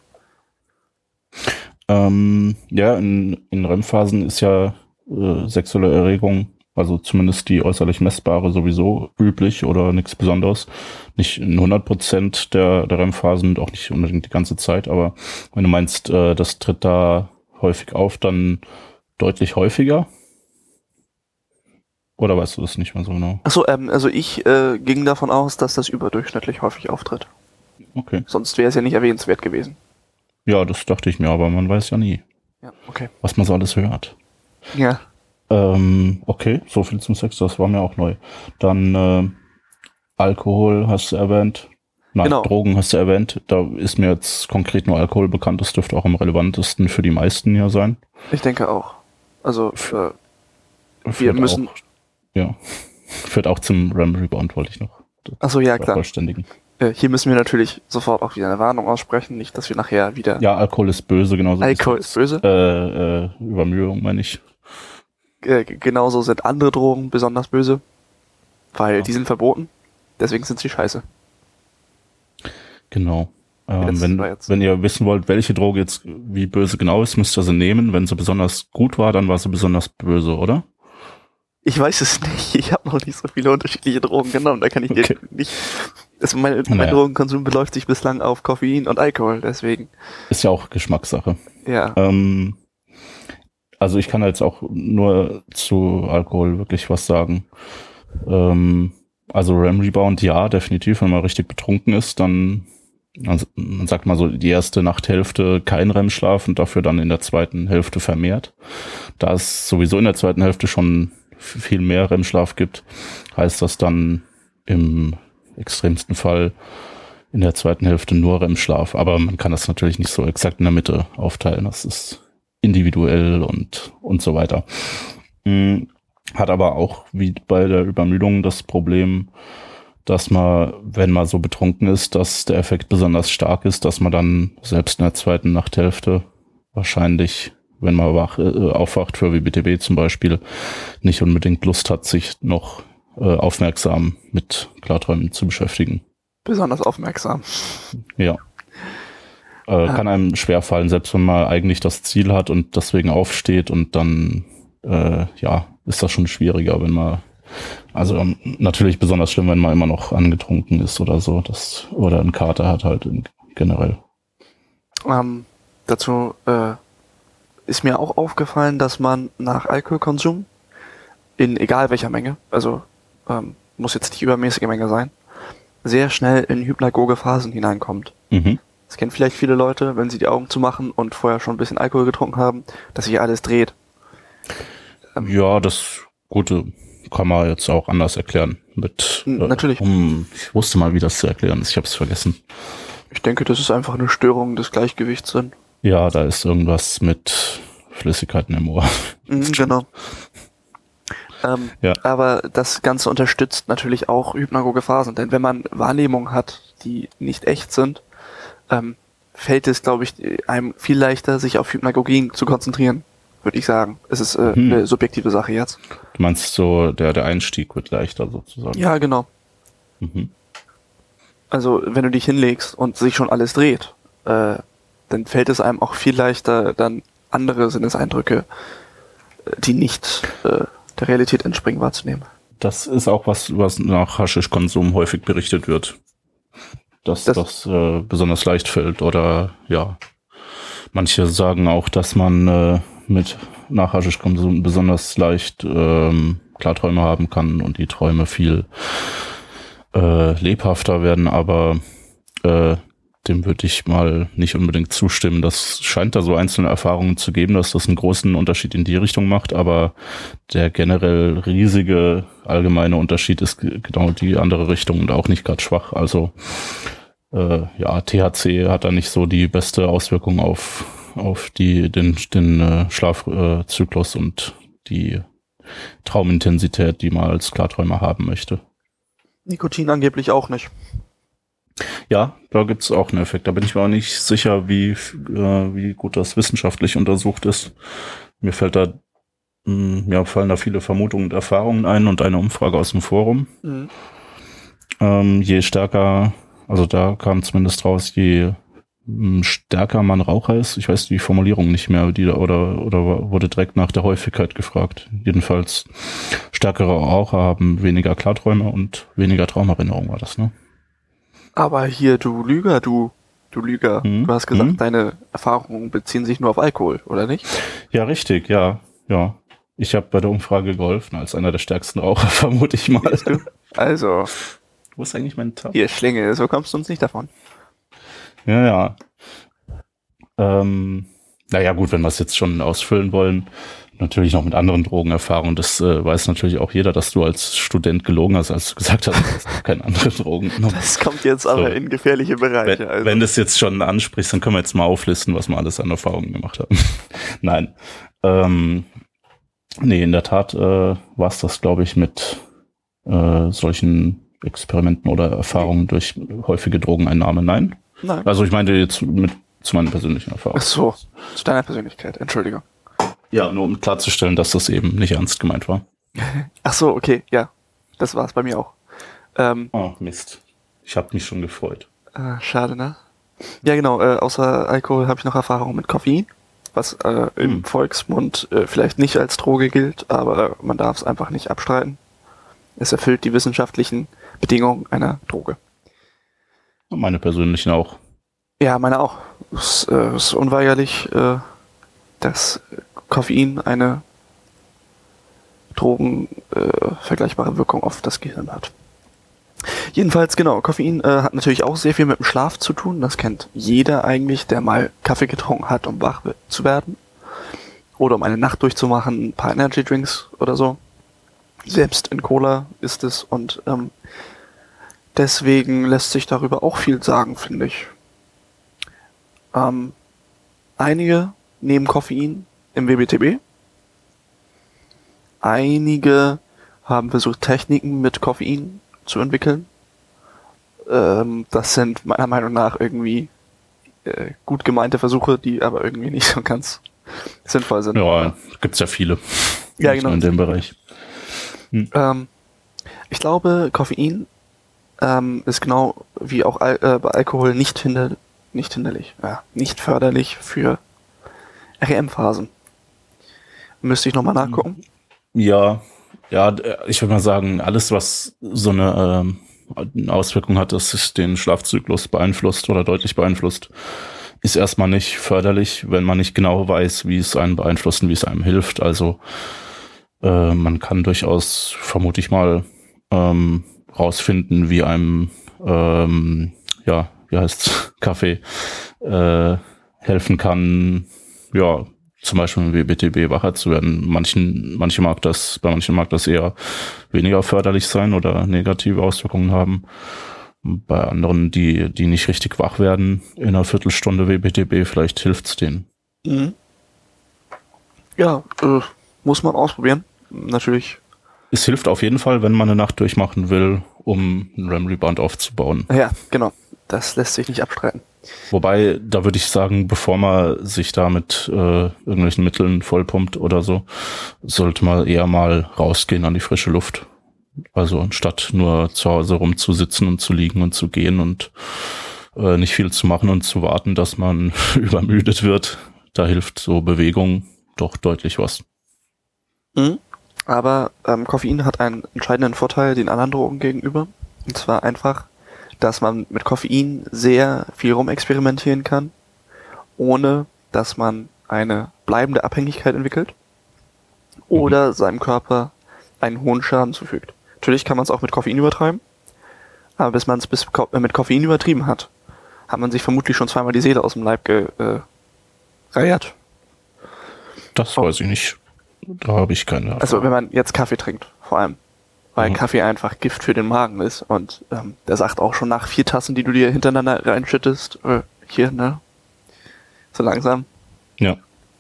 Ähm, ja, in, in R E M-Phasen ist ja äh, sexuelle Erregung, also zumindest die äußerlich messbare, sowieso üblich oder nichts Besonderes. Nicht in hundert Prozent der, der R E M-Phasen und auch nicht unbedingt die ganze Zeit, aber wenn du meinst, äh, das tritt da häufig auf, dann deutlich häufiger? Oder weißt du das nicht mehr so genau? Achso, ähm, also ich äh, ging davon aus, dass das überdurchschnittlich häufig auftritt. Okay. Sonst wäre es ja nicht erwähnenswert gewesen. Ja, das dachte ich mir, aber man weiß ja nie, Ja, okay. was man so alles hört. Ja. Ähm, okay, so viel zum Sex, das war mir auch neu. Dann äh, Alkohol hast du erwähnt. Nein, Genau. Drogen hast du erwähnt. Da ist mir jetzt konkret nur Alkohol bekannt. Das dürfte auch am relevantesten für die meisten hier sein. Ich denke auch. Also äh, wir Führt müssen... Auch, ja, führt auch zum R E M-Rebound, wollte ich noch. Achso, ja, klar. Vervollständigen. Äh, hier müssen wir natürlich sofort auch wieder eine Warnung aussprechen. Nicht, dass wir nachher wieder... Ja, Alkohol ist böse, genauso. Alkohol ist böse. Äh, äh, Übermüdung, meine ich. Äh, genauso sind andere Drogen besonders böse. Weil Ja. die sind verboten. Deswegen sind sie scheiße. Genau. Ähm, Jetzt wenn, war jetzt- wenn ihr wissen wollt, welche Droge jetzt wie böse genau ist, müsst ihr sie nehmen. Wenn sie besonders gut war, dann war sie besonders böse, oder? Ich weiß es nicht. Ich habe noch nicht so viele unterschiedliche Drogen genommen. Da kann ich Okay. dir nicht... Also mein, mein Naja. Drogenkonsum beläuft sich bislang auf Koffein und Alkohol. Deswegen, Ist ja auch Geschmackssache. ja. Ähm, also ich kann jetzt auch nur zu Alkohol wirklich was sagen. Ähm, also R E M-Rebound, ja, definitiv. Wenn man richtig betrunken ist, dann Also man sagt mal so, die erste Nachthälfte kein R E M-Schlaf und dafür dann in der zweiten Hälfte vermehrt. Da es sowieso in der zweiten Hälfte schon viel mehr R E M-Schlaf gibt, heißt das dann im extremsten Fall in der zweiten Hälfte nur R E M-Schlaf. Aber man kann das natürlich nicht so exakt in der Mitte aufteilen. Das ist individuell und, und so weiter. Hat aber auch wie bei der Übermüdung das Problem, dass man, wenn man so betrunken ist, dass der Effekt besonders stark ist, dass man dann selbst in der zweiten Nachthälfte wahrscheinlich, wenn man wach, äh, aufwacht für W B T B zum Beispiel, nicht unbedingt Lust hat, sich noch äh, aufmerksam mit Klarträumen zu beschäftigen. Besonders aufmerksam. Ja. Äh, ja. Kann einem schwerfallen, selbst wenn man eigentlich das Ziel hat und deswegen aufsteht und dann, äh, ja, ist das schon schwieriger, wenn man Also um, natürlich besonders schlimm, wenn man immer noch angetrunken ist oder so, das oder einen Kater hat halt in, generell. Ähm, dazu äh, ist mir auch aufgefallen, dass man nach Alkoholkonsum in egal welcher Menge, also ähm, muss jetzt nicht übermäßige Menge sein, sehr schnell in hypnagoge Phasen hineinkommt. Mhm. Das kennen vielleicht viele Leute, wenn sie die Augen zumachen und vorher schon ein bisschen Alkohol getrunken haben, dass sich alles dreht. Ähm, ja, das Gute kann man jetzt auch anders erklären. Mit, äh, natürlich. Um, ich wusste mal, wie das zu erklären ist. Ich habe es vergessen. Ich denke, das ist einfach eine Störung des Gleichgewichts drin. Ja, da ist irgendwas mit Flüssigkeiten im Ohr. Mhm, genau. Ähm, ja. Aber das Ganze unterstützt natürlich auch hypnagoge Phasen. Denn wenn man Wahrnehmungen hat, die nicht echt sind, ähm, fällt es, glaube ich, einem viel leichter, sich auf Hypnagogie zu konzentrieren. Würde ich sagen. Es ist äh, hm. eine subjektive Sache jetzt. Du meinst so, der, der Einstieg wird leichter sozusagen? Ja, genau. Mhm. Also, wenn du dich hinlegst und sich schon alles dreht, äh, dann fällt es einem auch viel leichter, dann andere Sinneseindrücke, die nicht äh, der Realität entspringen, wahrzunehmen. Das ist auch was, was nach Haschischkonsum häufig berichtet wird. Dass das, das äh, besonders leicht fällt oder ja. Manche sagen auch, dass man äh, mit nach Haschischkonsum besonders leicht ähm, Klarträume haben kann und die Träume viel äh, lebhafter werden, aber äh, dem würde ich mal nicht unbedingt zustimmen. Das scheint da so einzelne Erfahrungen zu geben, dass das einen großen Unterschied in die Richtung macht, aber der generell riesige allgemeine Unterschied ist genau die andere Richtung und auch nicht gerade schwach. Also äh, ja, T H C hat da nicht so die beste Auswirkung auf auf die den den äh, Schlafzyklus äh, und die Traumintensität, die man als Klarträumer haben möchte. Nikotin angeblich auch nicht. Ja, da gibt's auch einen Effekt. Da bin ich mir auch nicht sicher, wie äh, wie gut das wissenschaftlich untersucht ist. Mir fällt da mh, ja, fallen da viele Vermutungen und Erfahrungen ein und eine Umfrage aus dem Forum. Mhm. Ähm, je stärker, also da kam zumindest raus, je mh, stärker man Raucher ist, ich weiß die Formulierung nicht mehr, die oder oder wurde direkt nach der Häufigkeit gefragt. Jedenfalls stärkere Raucher haben weniger Klarträume und weniger Traumerinnerung war das, ne? Aber hier, du Lüger, du, du Lüger, hm? du hast gesagt, hm? deine Erfahrungen beziehen sich nur auf Alkohol, oder nicht? Ja, richtig, ja, ja. Ich habe bei der Umfrage geholfen, als einer der stärksten Raucher, vermute ich mal. Du? Also. Wo ist eigentlich mein Tab? Hier, Schlinge, so kommst du uns nicht davon. Ja, ja. Ähm, naja, gut, wenn wir es jetzt schon ausfüllen wollen, natürlich noch mit anderen Drogenerfahrungen. Das äh, weiß natürlich auch jeder, dass du als Student gelogen hast, als du gesagt hast, du hast keine andere Drogen genommen. Das kommt jetzt aber so in gefährliche Bereiche. Wenn, also. wenn du es jetzt schon ansprichst, dann können wir jetzt mal auflisten, was wir alles an Erfahrungen gemacht haben. Nein. Ähm, nee, in der Tat äh, war es das, glaube ich, mit äh, solchen Experimenten oder Erfahrungen durch häufige Drogeneinnahme. Nein? Nein. Also ich meinte jetzt mit zu meinen persönlichen Erfahrungen. Ach so, zu deiner Persönlichkeit, Entschuldigung. Ja, nur um klarzustellen, dass das eben nicht ernst gemeint war. Ach so, okay, ja. Das war's bei mir auch. Ähm, oh, Mist. Ich habe mich schon gefreut. Äh, schade, ne? Ja, genau. Äh, außer Alkohol habe ich noch Erfahrung mit Koffein, was äh, im hm. Volksmund äh, vielleicht nicht als Droge gilt, aber man darf es einfach nicht abstreiten. Es erfüllt die wissenschaftlichen Bedingungen einer Droge. Und meine persönlichen auch. Ja, meine auch. Es äh, ist unweigerlich, äh, dass Koffein eine drogenvergleichbare äh, Wirkung auf das Gehirn hat. Jedenfalls, genau, Koffein äh, hat natürlich auch sehr viel mit dem Schlaf zu tun. Das kennt jeder eigentlich, der mal Kaffee getrunken hat, um wach zu werden. Oder um eine Nacht durchzumachen, ein paar Energy Drinks oder so. Selbst in Cola ist es und ähm, deswegen lässt sich darüber auch viel sagen, finde ich. Ähm, einige nehmen Koffein im W B T B. Einige haben versucht, Techniken mit Koffein zu entwickeln. Ähm, das sind meiner Meinung nach irgendwie äh, gut gemeinte Versuche, die aber irgendwie nicht so ganz sinnvoll sind. Ja, gibt's ja viele. Ja, genau. In dem Bereich. Hm. Ähm, ich glaube, Koffein ähm, ist genau wie auch Al äh, bei Alkohol nicht hinder nicht hinderlich, ja, nicht förderlich für R E M-Phasen. Müsste ich nochmal nachgucken? Ja, ja, ich würde mal sagen, alles, was so eine, ähm, eine Auswirkung hat, dass es den Schlafzyklus beeinflusst oder deutlich beeinflusst, ist erstmal nicht förderlich, wenn man nicht genau weiß, wie es einen beeinflusst und wie es einem hilft. Also äh, man kann durchaus, vermute ich mal, ähm, rausfinden, wie einem, ähm, ja, wie heißt's, Kaffee äh, helfen kann, ja, zum Beispiel mit W B T B wacher zu werden. Manchen, manche mag das, bei manchen mag das eher weniger förderlich sein oder negative Auswirkungen haben. Bei anderen, die, die nicht richtig wach werden, in einer Viertelstunde W B T B, vielleicht hilft's denen. Mhm. Ja, äh, muss man ausprobieren. Natürlich. Es hilft auf jeden Fall, wenn man eine Nacht durchmachen will, um einen R E M-Rebound aufzubauen. Ja, genau. Das lässt sich nicht abstreiten. Wobei, da würde ich sagen, bevor man sich da mit äh, irgendwelchen Mitteln vollpumpt oder so, sollte man eher mal rausgehen an die frische Luft. Also anstatt nur zu Hause rumzusitzen und zu liegen und zu gehen und äh, nicht viel zu machen und zu warten, dass man übermüdet wird, da hilft so Bewegung doch deutlich was. Mhm. Aber ähm, Koffein hat einen entscheidenden Vorteil den anderen Drogen gegenüber. Und zwar einfach, dass man mit Koffein sehr viel rumexperimentieren kann, ohne dass man eine bleibende Abhängigkeit entwickelt oder mhm. seinem Körper einen hohen Schaden zufügt. Natürlich kann man es auch mit Koffein übertreiben, aber bis man es bis Ko- äh, mit Koffein übertrieben hat, hat man sich vermutlich schon zweimal die Seele aus dem Leib gereiert. Äh, das weiß ich nicht. Da habe ich keine Erfahrung. Also wenn man jetzt Kaffee trinkt, vor allem. Weil mhm. Kaffee einfach Gift für den Magen ist. Und ähm, der sagt auch schon nach vier Tassen, die du dir hintereinander reinschüttest, äh, hier, ne? So langsam. Ja.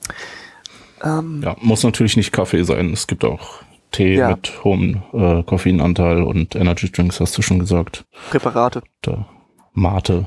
Ähm, ja, muss natürlich nicht Kaffee sein. Es gibt auch Tee ja. mit hohem äh, Koffeinanteil und Energy Drinks, hast du schon gesagt. Präparate. Da, Mate.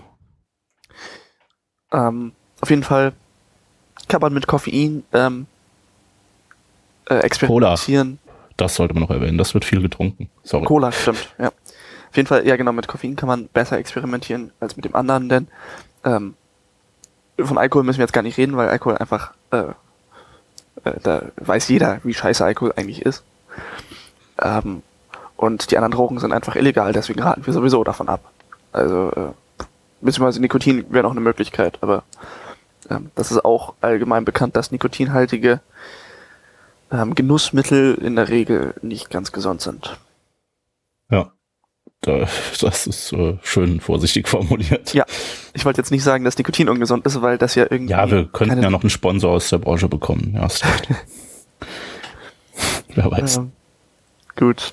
Ähm, auf jeden Fall kann man mit Koffein ähm, äh, experimentieren. Cola. Das sollte man noch erwähnen, das wird viel getrunken. Sorry. Cola, stimmt, ja. Auf jeden Fall, ja genau, mit Koffein kann man besser experimentieren als mit dem anderen, denn ähm, von Alkohol müssen wir jetzt gar nicht reden, weil Alkohol einfach, äh, äh, da weiß jeder, wie scheiße Alkohol eigentlich ist. Ähm, und die anderen Drogen sind einfach illegal, deswegen raten wir sowieso davon ab. Also, äh, beziehungsweise Nikotin wäre noch eine Möglichkeit, aber ähm, das ist auch allgemein bekannt, dass nikotinhaltige Ähm, Genussmittel in der Regel nicht ganz gesund sind. Ja, da, das ist äh, schön vorsichtig formuliert. Ja, ich wollte jetzt nicht sagen, dass Nikotin ungesund ist, weil das ja irgendwie... Ja, wir könnten ja noch einen Sponsor aus der Branche bekommen. Ja, hast recht. Wer weiß. Ähm, gut.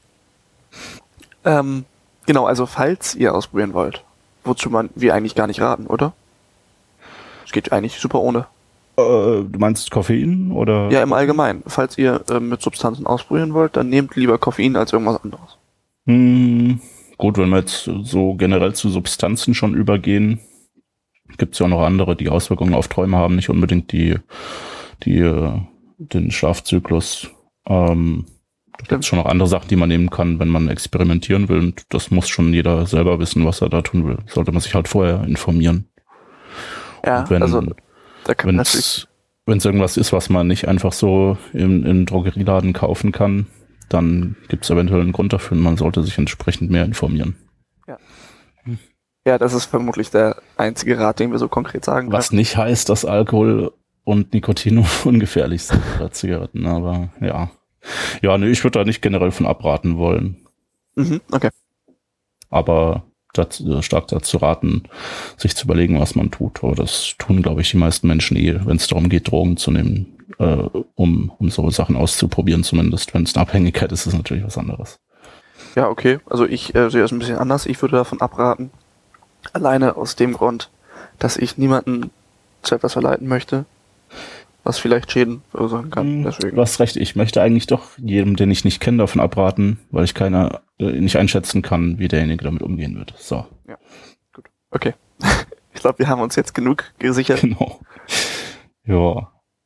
Ähm, genau, also falls ihr ausprobieren wollt, wozu man wir eigentlich gar nicht raten, oder? Es geht eigentlich super ohne. Äh, du meinst Koffein oder? Ja, im Allgemeinen. Falls ihr äh, mit Substanzen ausprobieren wollt, dann nehmt lieber Koffein als irgendwas anderes. Hm, gut, wenn wir jetzt so generell zu Substanzen schon übergehen, gibt es ja auch noch andere, die Auswirkungen auf Träume haben, nicht unbedingt die, die den Schlafzyklus. Ähm, da gibt es schon noch andere Sachen, die man nehmen kann, wenn man experimentieren will. Und das muss schon jeder selber wissen, was er da tun will. Sollte man sich halt vorher informieren. Ja, wenn, also da kann man man natürlich... Wenn es irgendwas ist, was man nicht einfach so im, im Drogerieladen kaufen kann, dann gibt es eventuell einen Grund dafür und man sollte sich entsprechend mehr informieren. Ja. Ja, das ist vermutlich der einzige Rat, den wir so konkret sagen können. Was nicht heißt, dass Alkohol und Nikotin ungefährlich sind oder Zigaretten, aber ja. Ja, nee, ich würde da nicht generell von abraten wollen. Mhm, okay. Aber dazu, stark dazu raten, sich zu überlegen, was man tut. Aber das tun, glaube ich, die meisten Menschen eh, wenn es darum geht, Drogen zu nehmen, äh, um, um so Sachen auszuprobieren zumindest. Wenn es eine Abhängigkeit ist, ist es natürlich was anderes. Ja, okay. Also ich äh, sehe das ein bisschen anders. Ich würde davon abraten. Alleine aus dem Grund, dass ich niemanden zu etwas verleiten möchte, was vielleicht Schäden verursachen kann. Deswegen. Du hast recht, ich möchte eigentlich doch jedem, den ich nicht kenne, davon abraten, weil ich keiner äh, nicht einschätzen kann, wie derjenige damit umgehen wird. So. Ja, gut. Okay. Ich glaube, wir haben uns jetzt genug gesichert. Genau. Ja.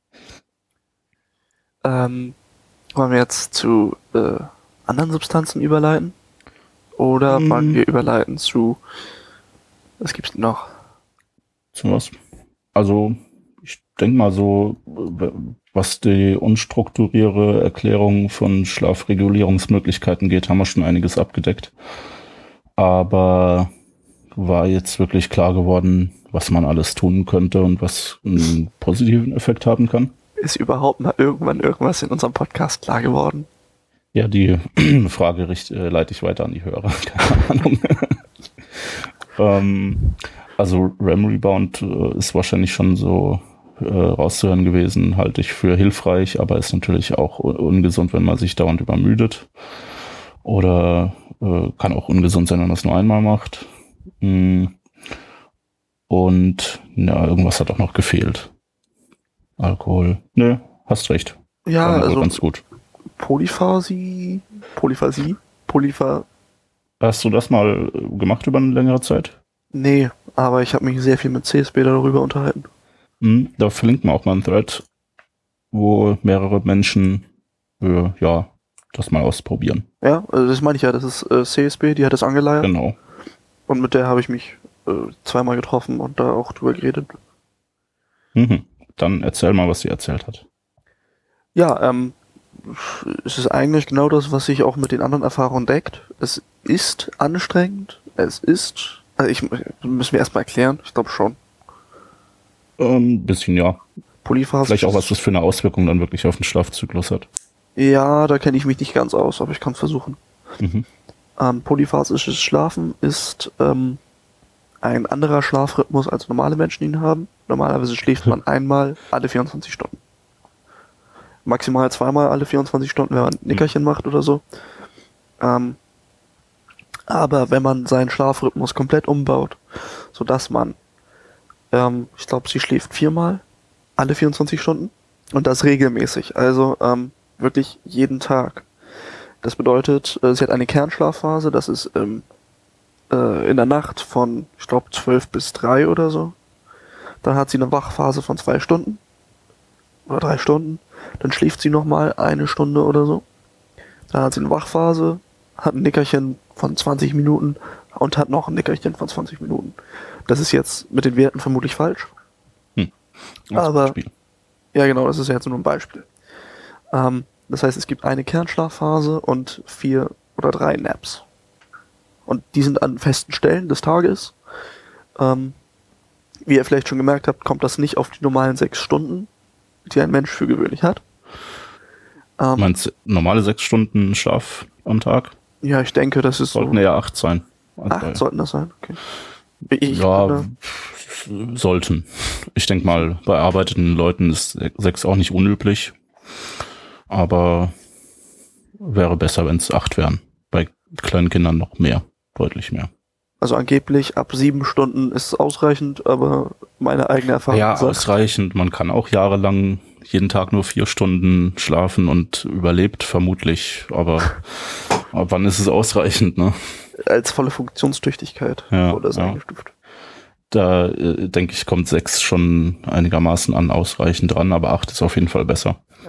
Ähm, wollen wir jetzt zu äh, anderen Substanzen überleiten? Oder Mm. wollen wir überleiten zu, was gibt's denn noch? Zu was? Also, ich denke mal so, was die unstrukturierte Erklärung von Schlafregulierungsmöglichkeiten geht, haben wir schon einiges abgedeckt. Aber war jetzt wirklich klar geworden, was man alles tun könnte und was einen positiven Effekt haben kann? Ist überhaupt mal irgendwann irgendwas in unserem Podcast klar geworden? Ja, die Frage richt, äh, leite ich weiter an die Hörer. Keine Ahnung. ähm, also R E M-Rebound äh, ist wahrscheinlich schon so äh, rauszuhören gewesen, halte ich für hilfreich, aber ist natürlich auch ungesund, wenn man sich dauernd übermüdet. Oder äh, kann auch ungesund sein, wenn man es nur einmal macht. Mm. Und ja, irgendwas hat auch noch gefehlt. Alkohol. Nö, hast recht. Ja, War also ganz gut. Polyphasie, Polyphasie, Polypha... Hast du das mal gemacht über eine längere Zeit? Nee, aber ich habe mich sehr viel mit C S B darüber unterhalten. Mhm, da verlinken wir auch mal einen Thread, wo mehrere Menschen äh, ja, das mal ausprobieren. Ja, also das meine ich ja, das ist äh, C S B, die hat das angeleiert. Genau. Und mit der habe ich mich äh, zweimal getroffen und da auch drüber geredet. Mhm. Dann erzähl mal, was sie erzählt hat. Ja, ähm, es ist eigentlich genau das, was sich auch mit den anderen Erfahrungen deckt. Es ist anstrengend, es ist, also ich, müssen wir erstmal erklären, ich glaube schon. Ein ähm, bisschen, ja. Polyphase. Vielleicht auch, was das für eine Auswirkung dann wirklich auf den Schlafzyklus hat. Ja, da kenne ich mich nicht ganz aus, aber ich kann es versuchen. Mhm. Ähm, polyphasisches Schlafen ist ähm, ein anderer Schlafrhythmus, als normale Menschen ihn haben. Normalerweise schläft man einmal alle vierundzwanzig Stunden. Maximal zweimal alle vierundzwanzig Stunden, wenn man ein Nickerchen macht oder so. Ähm, aber wenn man seinen Schlafrhythmus komplett umbaut, sodass man, ähm, ich glaube, sie schläft viermal alle vierundzwanzig Stunden und das regelmäßig, also ähm, wirklich jeden Tag. Das bedeutet, äh, sie hat eine Kernschlafphase, das ist ähm, äh, in der Nacht von, ich glaube, zwölf bis drei oder so. Dann hat sie eine Wachphase von zwei Stunden oder drei Stunden. Dann schläft sie nochmal eine Stunde oder so. Dann hat sie eine Wachphase, hat ein Nickerchen von zwanzig Minuten und hat noch ein Nickerchen von zwanzig Minuten. Das ist jetzt mit den Werten vermutlich falsch. Hm. Aber, ja genau, das ist ja jetzt nur ein Beispiel. Ähm, das heißt, es gibt eine Kernschlafphase und vier oder drei Naps. Und die sind an festen Stellen des Tages. Ähm, wie ihr vielleicht schon gemerkt habt, kommt das nicht auf die normalen sechs Stunden, die ein Mensch für gewöhnlich hat. Ähm, du meinst normale sechs Stunden Schlaf am Tag? Ja, ich denke, das ist sollten so. ja acht sein. Acht also, sollten das sein? Okay. Ich, ja, oder? sollten. Ich denke mal, bei arbeitenden Leuten ist sechs auch nicht unüblich. Aber wäre besser, wenn es acht wären. Bei kleinen Kindern noch mehr, deutlich mehr. Also angeblich ab sieben Stunden ist es ausreichend, aber meine eigene Erfahrung Ja, sagt, ausreichend. Man kann auch jahrelang jeden Tag nur vier Stunden schlafen und überlebt vermutlich. Aber, aber wann ist es ausreichend, ne? Als volle Funktionstüchtigkeit ja, wurde es ja. eingestuft. Da äh, denke ich, kommt sechs schon einigermaßen an ausreichend dran, aber acht ist auf jeden Fall besser. Ja.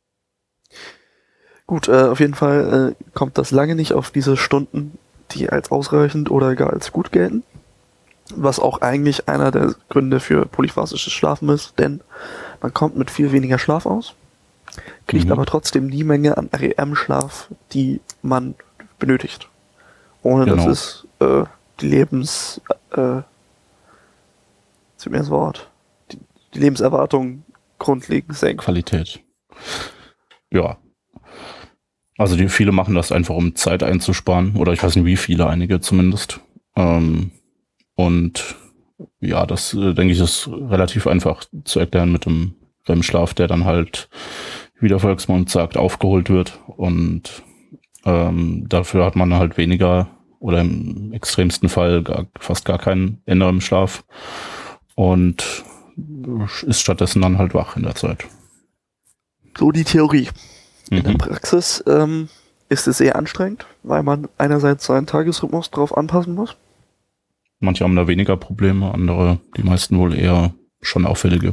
Gut, äh, auf jeden Fall äh, kommt das lange nicht auf diese Stunden, die als ausreichend oder gar als gut gelten. Was auch eigentlich einer der Gründe für polyphasisches Schlafen ist, denn man kommt mit viel weniger Schlaf aus, kriegt Mhm. aber trotzdem die Menge an R E M-Schlaf, die man benötigt. Ohne Genau. dass es äh, die Lebens... Äh, zu mir das Wort. Die, die Lebenserwartung grundlegend senkt. Qualität. Ja. Also die viele machen das einfach, um Zeit einzusparen. Oder ich weiß nicht, wie viele, einige zumindest. Ähm, und ja, das äh, denke ich, ist relativ einfach zu erklären mit dem R E M-Schlaf, der dann halt, wie der Volksmund sagt, aufgeholt wird. Und ähm, dafür hat man halt weniger oder im extremsten Fall gar, fast gar keinen R E M-Schlaf. Und ist stattdessen dann halt wach in der Zeit. So die Theorie. In der Mhm. Praxis ähm, ist es sehr anstrengend, weil man einerseits seinen Tagesrhythmus drauf anpassen muss. Manche haben da weniger Probleme, andere, die meisten wohl eher schon auffällige.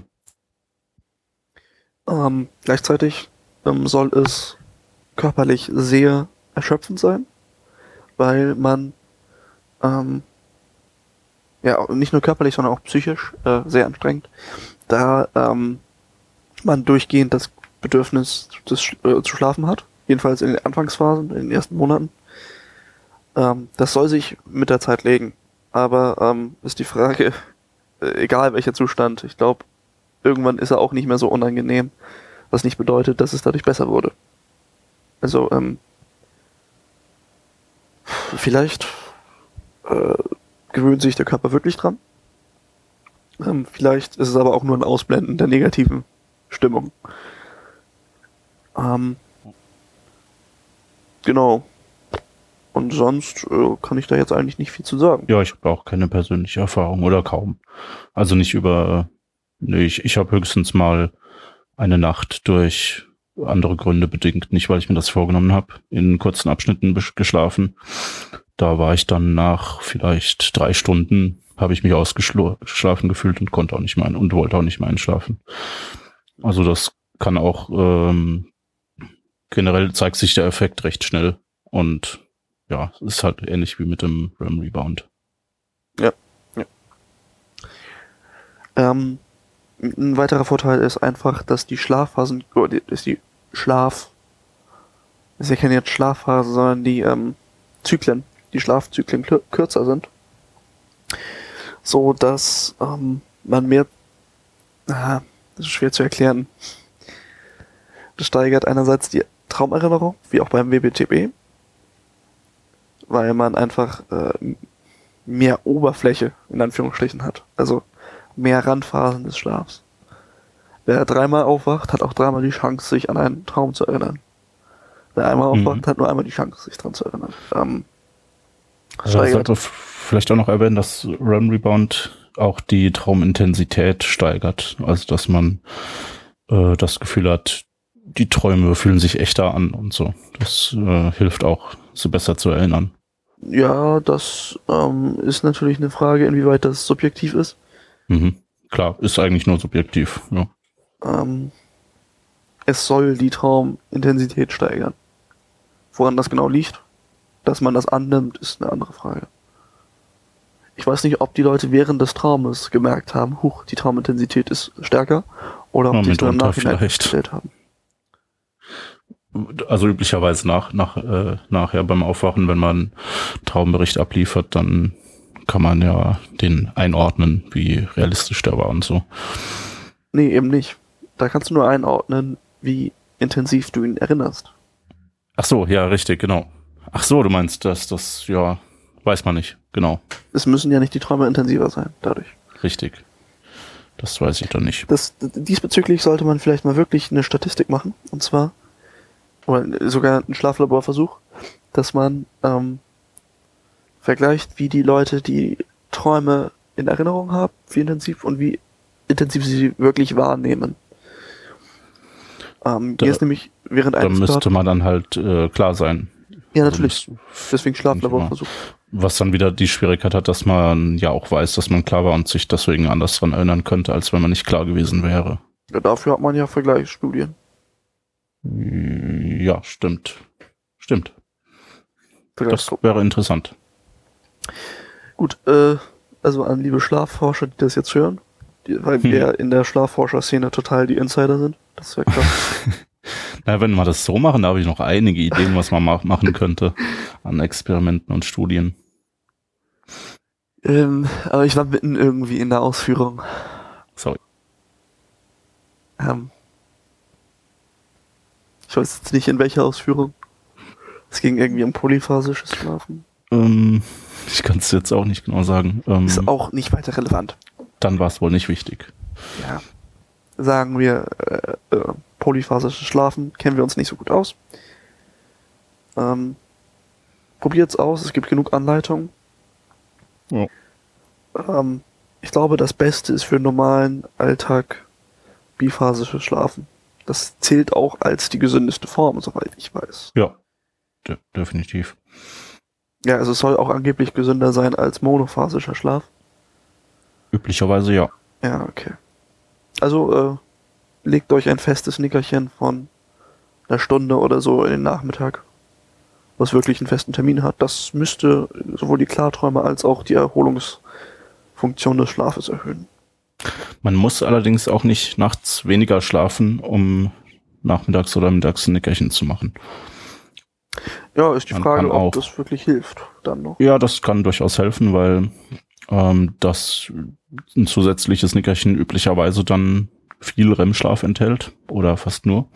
Ähm, gleichzeitig ähm, soll es körperlich sehr erschöpfend sein, weil man ähm, ja nicht nur körperlich, sondern auch psychisch äh, sehr anstrengend, da ähm, man durchgehend das Bedürfnis des, Sch- äh, zu schlafen hat, jedenfalls in den Anfangsphasen, in den ersten Monaten. Ähm, das soll sich mit der Zeit legen, aber ähm, ist die Frage, äh, egal welcher Zustand, ich glaube, irgendwann ist er auch nicht mehr so unangenehm, was nicht bedeutet, dass es dadurch besser wurde. Also, ähm, vielleicht äh, gewöhnt sich der Körper wirklich dran. Ähm, vielleicht ist es aber auch nur ein Ausblenden der negativen Stimmung. Ähm, genau. Und sonst äh, kann ich da jetzt eigentlich nicht viel zu sagen. Ja, ich habe auch keine persönliche Erfahrung oder kaum. Also nicht über, nee, ich, ich habe höchstens mal eine Nacht durch andere Gründe bedingt, nicht weil ich mir das vorgenommen habe, in kurzen Abschnitten besch- geschlafen. Da war ich dann nach vielleicht drei Stunden, habe ich mich ausgeschlafen gefühlt und konnte auch nicht mehr ein- und wollte auch nicht mehr einschlafen. Also das kann auch, ähm, generell zeigt sich der Effekt recht schnell und ja, ist halt ähnlich wie mit dem R E M-Rebound. Ja. ja. Ähm, ein weiterer Vorteil ist einfach, dass die Schlafphasen, oder die, dass die Schlaf, das ist ja keine jetzt Schlafphase, sondern die ähm, Zyklen, die Schlafzyklen kür- kürzer sind. So dass ähm, man mehr, ah, das ist schwer zu erklären. Das steigert einerseits die Traumerinnerung, wie auch beim W B T B, weil man einfach äh, mehr Oberfläche in Anführungsstrichen hat. Also mehr Randphasen des Schlafs. Wer dreimal aufwacht, hat auch dreimal die Chance, sich an einen Traum zu erinnern. Wer einmal aufwacht, Mhm. hat nur einmal die Chance, sich dran zu erinnern. Ähm, das Also steigert. sollte f- vielleicht auch noch erwähnen, dass R E M-Rebound auch die Traumintensität steigert. Also dass man äh, das Gefühl hat, die Träume fühlen sich echter an und so. Das äh, hilft auch, sie besser zu erinnern. Ja, das ähm, ist natürlich eine Frage, inwieweit das subjektiv ist. Mhm. Klar, ist eigentlich nur subjektiv. Ja. Ähm, es soll die Traumintensität steigern. Woran das genau liegt, dass man das annimmt, ist eine andere Frage. Ich weiß nicht, ob die Leute während des Traumes gemerkt haben, huch, die Traumintensität ist stärker, oder ob Ja, die es nur im mitunter Nachhinein vielleicht. festgestellt haben. Also üblicherweise nach, nach, äh, nachher beim Aufwachen, wenn man einen Traumbericht abliefert, dann kann man ja den einordnen, wie realistisch der war und so. Nee, eben nicht. Da kannst du nur einordnen, wie intensiv du ihn erinnerst. Ach so, ja, richtig, genau. Ach so, du meinst, dass das, ja, weiß man nicht, genau, Es müssen ja nicht die Träume intensiver sein, dadurch. richtig. Das weiß ich dann nicht. Das, diesbezüglich sollte man vielleicht mal wirklich eine Statistik machen, und zwar, oder sogar einen Schlaflaborversuch, dass man ähm, vergleicht, wie die Leute die Träume in Erinnerung haben, wie intensiv und wie intensiv sie sie wirklich wahrnehmen. Ähm, Da- hier ist nämlich während Da eines müsste man dann halt äh, klar sein. Ja, Also natürlich. müsste- Deswegen Schlaflaborversuch. Was dann wieder die Schwierigkeit hat, dass man ja auch weiß, dass man klar war und sich deswegen anders dran erinnern könnte, als wenn man nicht klar gewesen wäre. Ja, dafür hat man ja Vergleichsstudien. Ja, stimmt. Stimmt. Das Vergleichsgruppen. wäre interessant. Gut, äh, also an liebe Schlafforscher, die das jetzt hören, die, weil Hm. wir in der Schlafforscher-Szene total die Insider sind. Das wäre krass. Na, wenn wir das so machen, da habe ich noch einige Ideen, was man ma- machen könnte an Experimenten und Studien. ähm, aber ich war mitten irgendwie in der Ausführung. Sorry. Ähm, ich weiß jetzt nicht, in welcher Ausführung. Es ging irgendwie um polyphasisches Schlafen. Ähm, ich kann es jetzt auch nicht genau sagen. Ähm, Ist auch nicht weiter relevant. Dann war es wohl nicht wichtig. Ja. Sagen wir, äh, äh, polyphasisches Schlafen kennen wir uns nicht so gut aus. Ähm, probiert's aus, es gibt genug Anleitungen. Ja. Ähm, ich glaube, das Beste ist für normalen Alltag biphasisches Schlafen. Das zählt auch als die gesündeste Form, soweit ich weiß. Ja, de- definitiv. Ja, also es soll auch angeblich gesünder sein als monophasischer Schlaf. Üblicherweise ja. Ja, okay. Also äh, legt euch ein festes Nickerchen von einer Stunde oder so in den Nachmittag, was wirklich einen festen Termin hat. Das müsste sowohl die Klarträume als auch die Erholungsfunktion des Schlafes erhöhen. Man muss allerdings auch nicht nachts weniger schlafen, um nachmittags oder mittags ein Nickerchen zu machen. Ja, ist die Man Frage, kann ob auch. das wirklich hilft dann noch. Ja, das kann durchaus helfen, weil ähm, das ein zusätzliches Nickerchen üblicherweise dann viel R E M-Schlaf enthält oder fast nur.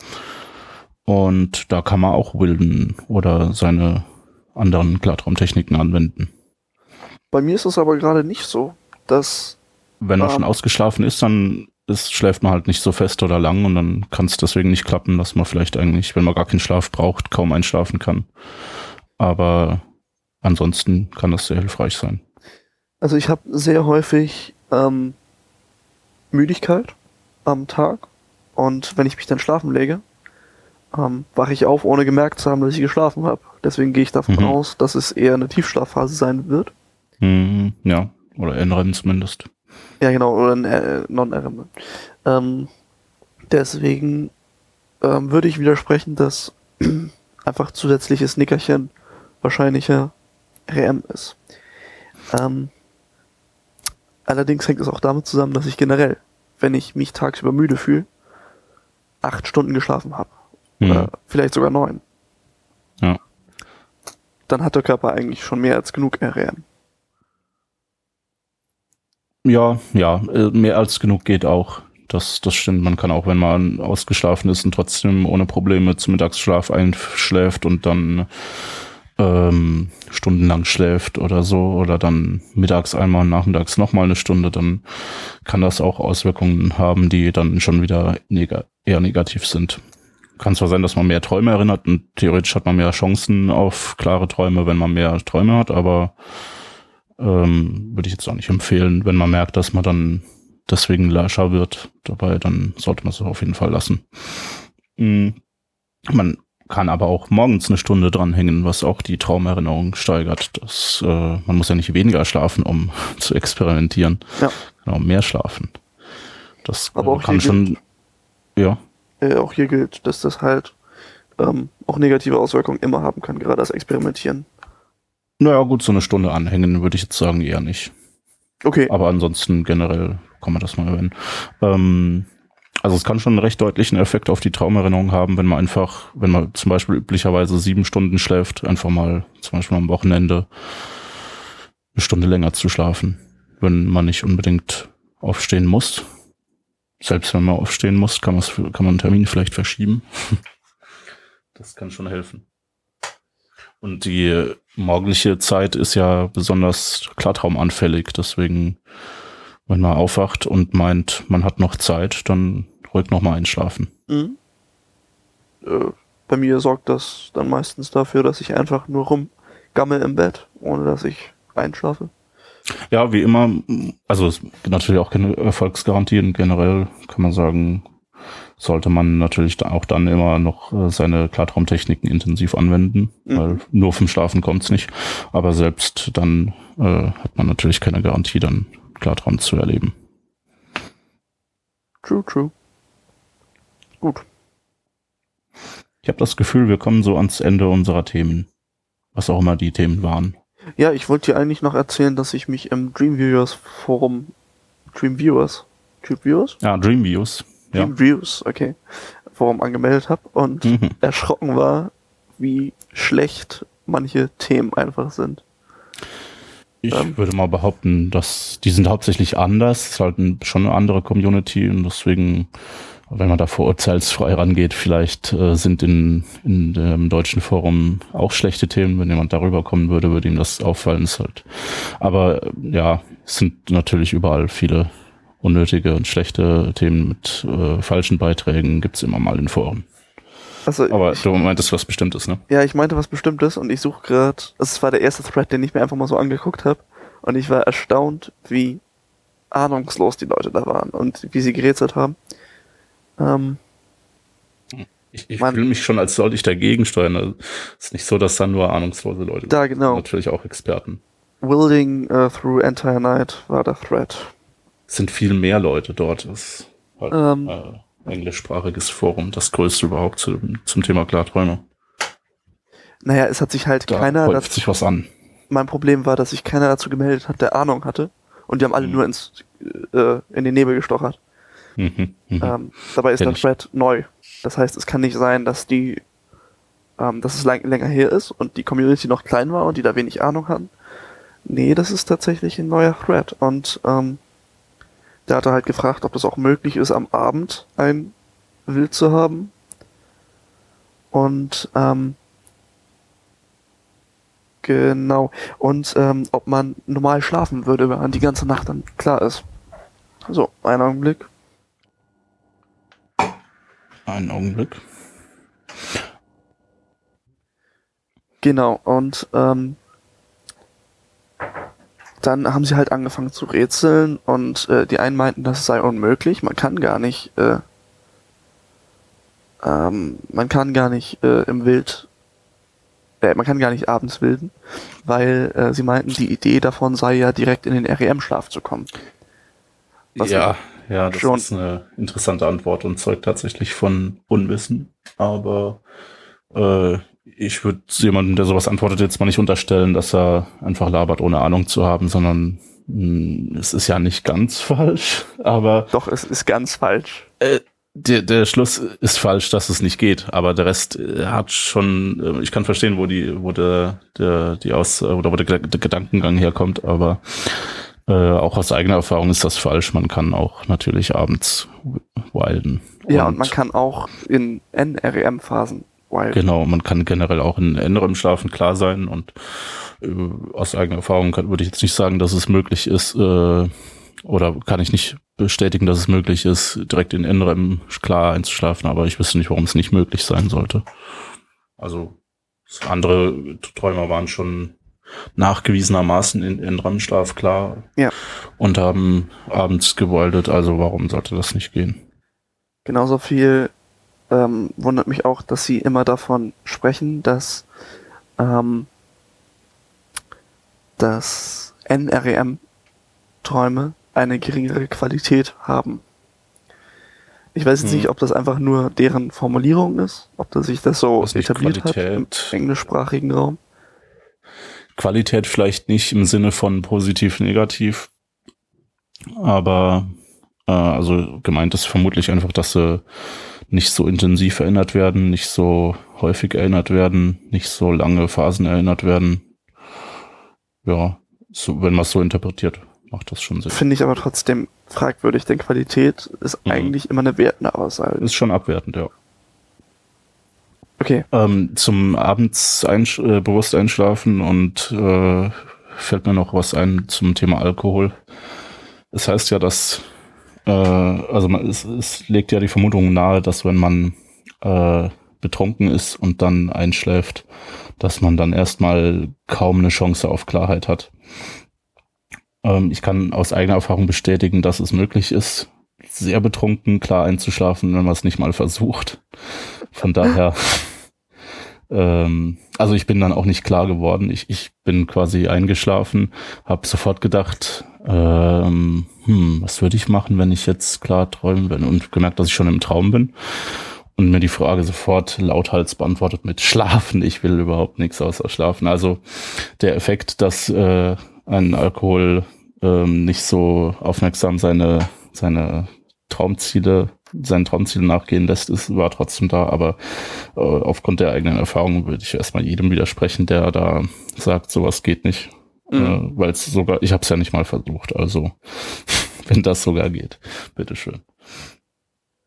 Und da kann man auch Wilden oder seine anderen Klartraumtechniken anwenden. Bei mir ist es aber gerade nicht so, dass... Wenn man ähm, schon ausgeschlafen ist, dann ist, schläft man halt nicht so fest oder lang und dann kann es deswegen nicht klappen, dass man vielleicht eigentlich, wenn man gar keinen Schlaf braucht, kaum einschlafen kann. Aber ansonsten kann das sehr hilfreich sein. Also ich habe sehr häufig ähm, Müdigkeit am Tag und wenn ich mich dann schlafen lege, ähm, wache ich auf, ohne gemerkt zu haben, dass ich geschlafen habe. Deswegen gehe ich davon Mhm. aus, dass es eher eine Tiefschlafphase sein wird. Hm, ja, oder N R E M zumindest. Ja genau, oder ein äh, Non-R E M. Ähm, deswegen ähm, würde ich widersprechen, dass einfach zusätzliches Nickerchen wahrscheinlicher R E M ist. Ähm, allerdings hängt es auch damit zusammen, dass ich generell, wenn ich mich tagsüber müde fühle, acht Stunden geschlafen habe. Hm. Oder vielleicht sogar neun. Ja. Dann hat der Körper eigentlich schon mehr als genug R E M. Ja, ja, äh, mehr als genug geht auch. Das, das stimmt. Man kann auch, wenn man ausgeschlafen ist und trotzdem ohne Probleme zum Mittagsschlaf einschläft und dann ähm, stundenlang schläft oder so oder dann mittags einmal und nachmittags nochmal eine Stunde, dann kann das auch Auswirkungen haben, die dann schon wieder neg- eher negativ sind. Kann zwar sein, dass man mehr Träume erinnert und theoretisch hat man mehr Chancen auf klare Träume, wenn man mehr Träume hat, aber ähm, würde ich jetzt auch nicht empfehlen. Wenn man merkt, dass man dann deswegen lascher wird dabei, dann sollte man es auf jeden Fall lassen. Mhm. Man kann aber auch morgens eine Stunde dranhängen, was auch die Traumerinnerung steigert. Das, äh, man muss ja nicht weniger schlafen, um zu experimentieren. Ja. Genau, mehr schlafen. Das Aber äh, auch kann hier schon, ja. Äh, auch hier gilt, dass das halt ähm, auch negative Auswirkungen immer haben kann, gerade das Experimentieren. Naja, gut, so eine Stunde anhängen würde ich jetzt sagen eher nicht. Okay. Aber ansonsten generell kann man das mal erwähnen. Ähm, also es kann schon einen recht deutlichen Effekt auf die Traumerinnerung haben, wenn man einfach, wenn man zum Beispiel üblicherweise sieben Stunden schläft, einfach mal zum Beispiel am Wochenende eine Stunde länger zu schlafen, wenn man nicht unbedingt aufstehen muss. Selbst wenn man aufstehen muss, kann, kann man einen Termin vielleicht verschieben. Das kann schon helfen. Und die morgendliche Zeit ist ja besonders klartraumanfällig, deswegen, wenn man aufwacht und meint, man hat noch Zeit, dann ruhig nochmal einschlafen. Mhm. Äh, bei mir sorgt das dann meistens dafür, dass ich einfach nur rumgammel im Bett, ohne dass ich einschlafe. Ja, wie immer, also es gibt natürlich auch keine Erfolgsgarantien. Generell kann man sagen, sollte man natürlich auch dann immer noch äh, seine Klartraumtechniken intensiv anwenden, Mhm. weil nur vom Schlafen kommt's nicht. Aber selbst dann äh, hat man natürlich keine Garantie, dann Klartraum zu erleben. True, true. Gut. Ich habe das Gefühl, wir kommen so ans Ende unserer Themen, was auch immer die Themen waren. Ja, ich wollte dir eigentlich noch erzählen, dass ich mich im Dreamviewers Forum, Dreamviewers, Dreamviewers? Ja, Dreamviews. Ja. Dreamviews, okay, Forum angemeldet habe und Mhm. erschrocken war, wie schlecht manche Themen einfach sind. Ich Ähm. würde mal behaupten, dass die sind hauptsächlich anders. Es ist halt ein, schon eine andere Community und deswegen wenn man da vorurteilsfrei rangeht, vielleicht äh, sind in, in dem deutschen Forum auch schlechte Themen. Wenn jemand darüber kommen würde, würde ihm das auffallen. Ist halt. Aber äh, ja, es sind natürlich überall viele unnötige und schlechte Themen mit äh, falschen Beiträgen. Gibt's immer mal in Foren. Also Aber ich, du meintest was Bestimmtes, ne? ja, ich meinte was Bestimmtes und ich suche gerade, also es war der erste Thread, den ich mir einfach mal so angeguckt habe und ich war erstaunt, wie ahnungslos die Leute da waren und wie sie gerätselt haben. Ähm, ich ich man, fühle mich schon, als sollte ich dagegen steuern. Also, es ist nicht so, dass da nur ahnungslose Leute da genau. sind. Natürlich auch Experten. Wielding uh, through entire night war der Thread. Es sind viel mehr Leute dort. Das ist halt, ähm, äh, englischsprachiges Forum, das größte überhaupt zu, zum Thema Klarträume. Naja, es hat sich halt da keiner... Da häuft sich was an. Mein Problem war, dass sich keiner dazu gemeldet hat, der Ahnung hatte. Und die haben alle mhm. nur ins, äh, in den Nebel gestochert. Mhm, mh. ähm, dabei ist der Thread neu. Das heißt, es kann nicht sein, dass die, ähm, dass es lang, länger her ist und die Community noch klein war und die da wenig Ahnung hatten. Nee, das ist tatsächlich ein neuer Thread. Und ähm, der hatte halt gefragt, ob das auch möglich ist, am Abend ein Wild zu haben. Und ähm, genau. Und ähm, ob man normal schlafen würde, wenn man die ganze Nacht dann klar ist. So, einen Augenblick. Einen Augenblick. Genau, und ähm, dann haben sie halt angefangen zu rätseln und äh, die einen meinten, das sei unmöglich, man kann gar nicht äh, ähm, man kann gar nicht äh, im Wild äh, man kann gar nicht abends wilden, weil äh, sie meinten, die Idee davon sei ja direkt in den R E M-Schlaf zu kommen. Was ja, ja, das schon ist eine interessante Antwort und zeugt tatsächlich von Unwissen, aber äh, ich würde jemandem, der sowas antwortet, jetzt mal nicht unterstellen, dass er einfach labert, ohne Ahnung zu haben, sondern mh, es ist ja nicht ganz falsch, aber... Doch, es ist ganz falsch. Äh, der, der Schluss ist falsch, dass es nicht geht, aber der Rest äh, hat schon... Äh, ich kann verstehen, wo die, wo der, der, die Aus... oder wo der, der Gedankengang herkommt, aber äh, auch aus eigener Erfahrung ist das falsch. Man kann auch natürlich abends wilden. Ja, und, und man kann auch in N R E M-Phasen Wild. Genau, man kann generell auch in N R E M-Schlafen klar sein und äh, aus eigener Erfahrung kann, würde ich jetzt nicht sagen, dass es möglich ist, äh, oder kann ich nicht bestätigen, dass es möglich ist, direkt in N R E M klar einzuschlafen, aber ich wüsste nicht, warum es nicht möglich sein sollte. Also andere Träumer waren schon nachgewiesenermaßen in N R E M-Schlaf klar, ja, und haben abends gewildet, also warum sollte das nicht gehen? Genauso viel Ähm, wundert mich auch, dass sie immer davon sprechen, dass ähm, dass N R E M-Träume eine geringere Qualität haben. Ich weiß jetzt hm. nicht, ob das einfach nur deren Formulierung ist, ob das sich das so das etabliert hat im englischsprachigen Raum. Qualität vielleicht nicht im Sinne von positiv, negativ, aber äh, also gemeint ist vermutlich einfach, dass sie nicht so intensiv erinnert werden, nicht so häufig erinnert werden, nicht so lange Phasen erinnert werden. Ja, so, wenn man es so interpretiert, macht das schon Sinn. Finde ich aber trotzdem fragwürdig, denn Qualität ist mhm. eigentlich immer eine wertende Aussage. Ist schon abwertend, ja. Okay. Ähm, zum abends einsch- äh, bewusst einschlafen und äh, fällt mir noch was ein zum Thema Alkohol. Es heißt ja, dass also man, es, es legt ja die Vermutung nahe, dass wenn man äh, betrunken ist und dann einschläft, dass man dann erstmal kaum eine Chance auf Klarheit hat. Ähm, ich kann aus eigener Erfahrung bestätigen, dass es möglich ist, sehr betrunken klar einzuschlafen, wenn man es nicht mal versucht. Von daher, ähm, also ich bin dann auch nicht klar geworden. Ich, ich bin quasi eingeschlafen, habe sofort gedacht, ähm, hm, was würde ich machen, wenn ich jetzt klar träumen bin, und gemerkt, dass ich schon im Traum bin und mir die Frage sofort lauthals beantwortet mit Schlafen. Ich will überhaupt nichts außer schlafen. Also der Effekt, dass äh, ein Alkohol ähm, nicht so aufmerksam seine seine Traumziele, seinen Traumzielen nachgehen lässt, ist, war trotzdem da, aber äh, aufgrund der eigenen Erfahrung würde ich erstmal jedem widersprechen, der da sagt, sowas geht nicht. Mhm. Äh, weil es sogar, ich habe es ja nicht mal versucht, also wenn das sogar geht, bitteschön.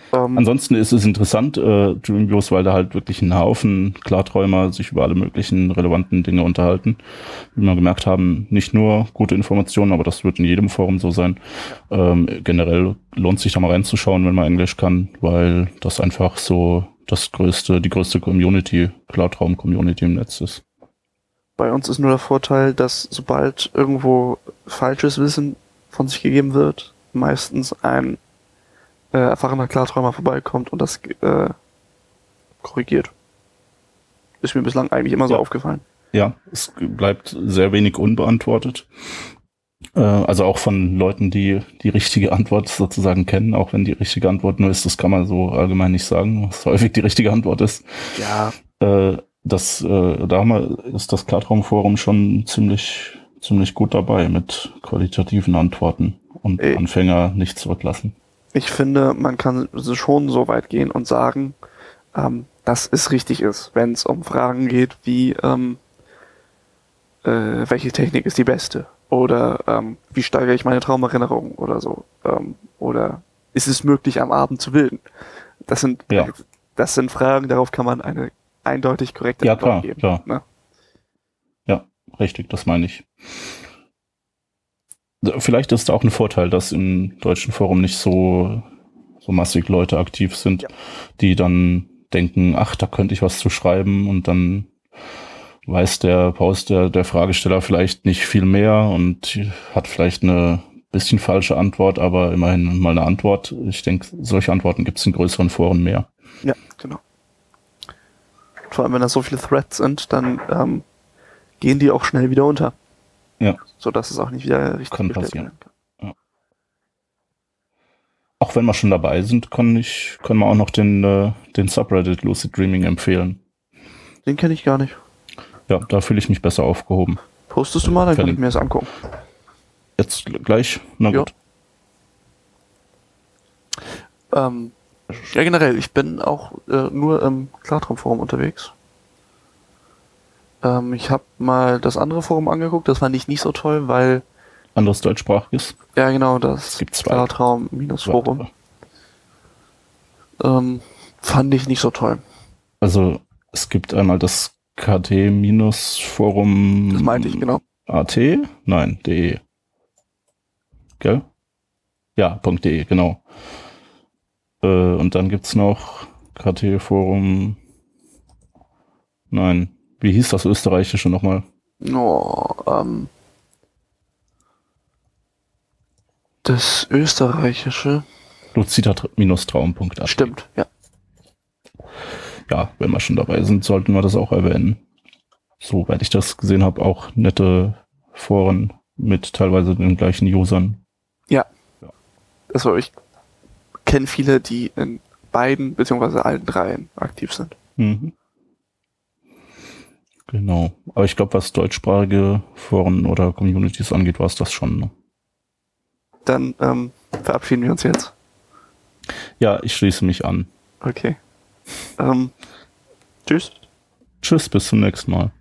Ähm, Ansonsten ist es interessant, äh, Dreamviews, weil da halt wirklich ein Haufen Klarträumer sich über alle möglichen relevanten Dinge unterhalten. Wie wir gemerkt haben, nicht nur gute Informationen, aber das wird in jedem Forum so sein. Ähm, generell lohnt sich da mal reinzuschauen, wenn man Englisch kann, weil das einfach so das größte, die größte Community, Klartraum-Community im Netz ist. Bei uns ist nur der Vorteil, dass sobald irgendwo falsches Wissen von sich gegeben wird, meistens ein äh, erfahrener Klarträumer vorbeikommt und das äh, korrigiert. Ist mir bislang eigentlich immer so Ja. aufgefallen. Ja, es bleibt sehr wenig unbeantwortet. Äh, also auch von Leuten, die die richtige Antwort sozusagen kennen, auch wenn die richtige Antwort nur ist, das kann man so allgemein nicht sagen, was häufig die richtige Antwort ist. Ja. Äh, das, äh, da haben wir, ist das Klartraumforum schon ziemlich, ziemlich gut dabei mit qualitativen Antworten und Ey. Anfänger nicht zurücklassen. Ich finde, man kann schon so weit gehen und sagen, ähm, dass es richtig ist, wenn es um Fragen geht wie, ähm, äh, welche Technik ist die beste? Oder ähm, wie steigere ich meine Traumerinnerung oder so? Ähm, oder ist es möglich, am Abend zu bilden? Das sind, Ja. das sind Fragen, darauf kann man eine eindeutig korrekte Ja, Antwort klar, geben. klar. Ne? Ja, richtig, das meine ich. Vielleicht ist da auch ein Vorteil, dass im deutschen Forum nicht so, so massig Leute aktiv sind, Ja. die dann denken, ach, da könnte ich was zu schreiben und dann weiß der Post, der, der Fragesteller vielleicht nicht viel mehr und hat vielleicht eine bisschen falsche Antwort, aber immerhin mal eine Antwort. Ich denke, solche Antworten gibt es in größeren Foren mehr. Ja, genau. Vor allem, wenn das so viele Threads sind, dann ähm, gehen die auch schnell wieder unter. Ja. So dass es auch nicht wieder richtig Kann gestellt passieren. werden kann. Auch wenn wir schon dabei sind, kann ich, können wir auch noch den, äh, den Subreddit Lucid Dreaming empfehlen. Den kenne ich gar nicht. Ja, da fühle ich mich besser aufgehoben. Postest du mal, dann kann ich Verlinkt. mir das angucken. Jetzt gleich? Na Ja. gut. Ähm, ja, generell, ich bin auch äh, nur im Klartraumforum unterwegs. Ähm, ich habe mal das andere Forum angeguckt, das fand ich nicht so toll, weil, Anderes deutschsprachiges? ja genau, das gibt zwei. Klartraum-Forum ähm, fand ich nicht so toll. Also es gibt einmal das K T-Forum Das meinte ich, genau. A T? Nein, de. Gell? Ja, .de, genau. Äh, und dann gibt's noch K T-Forum. Nein, wie hieß das österreichische nochmal? Oh, ähm, das österreichische. lucida-traum punkt a t. Stimmt, ja. Ja, wenn wir schon dabei sind, sollten wir das auch erwähnen. Soweit ich das gesehen habe, auch nette Foren mit teilweise den gleichen Usern. Also ich kenne viele, die in beiden beziehungsweise allen dreien aktiv sind. Mhm. Genau. Aber ich glaube, was deutschsprachige Foren oder Communities angeht, war es das schon. Ne? Dann ähm, verabschieden wir uns jetzt. Ja, ich schließe mich an. Okay. Ähm, tschüss. Tschüss, bis zum nächsten Mal.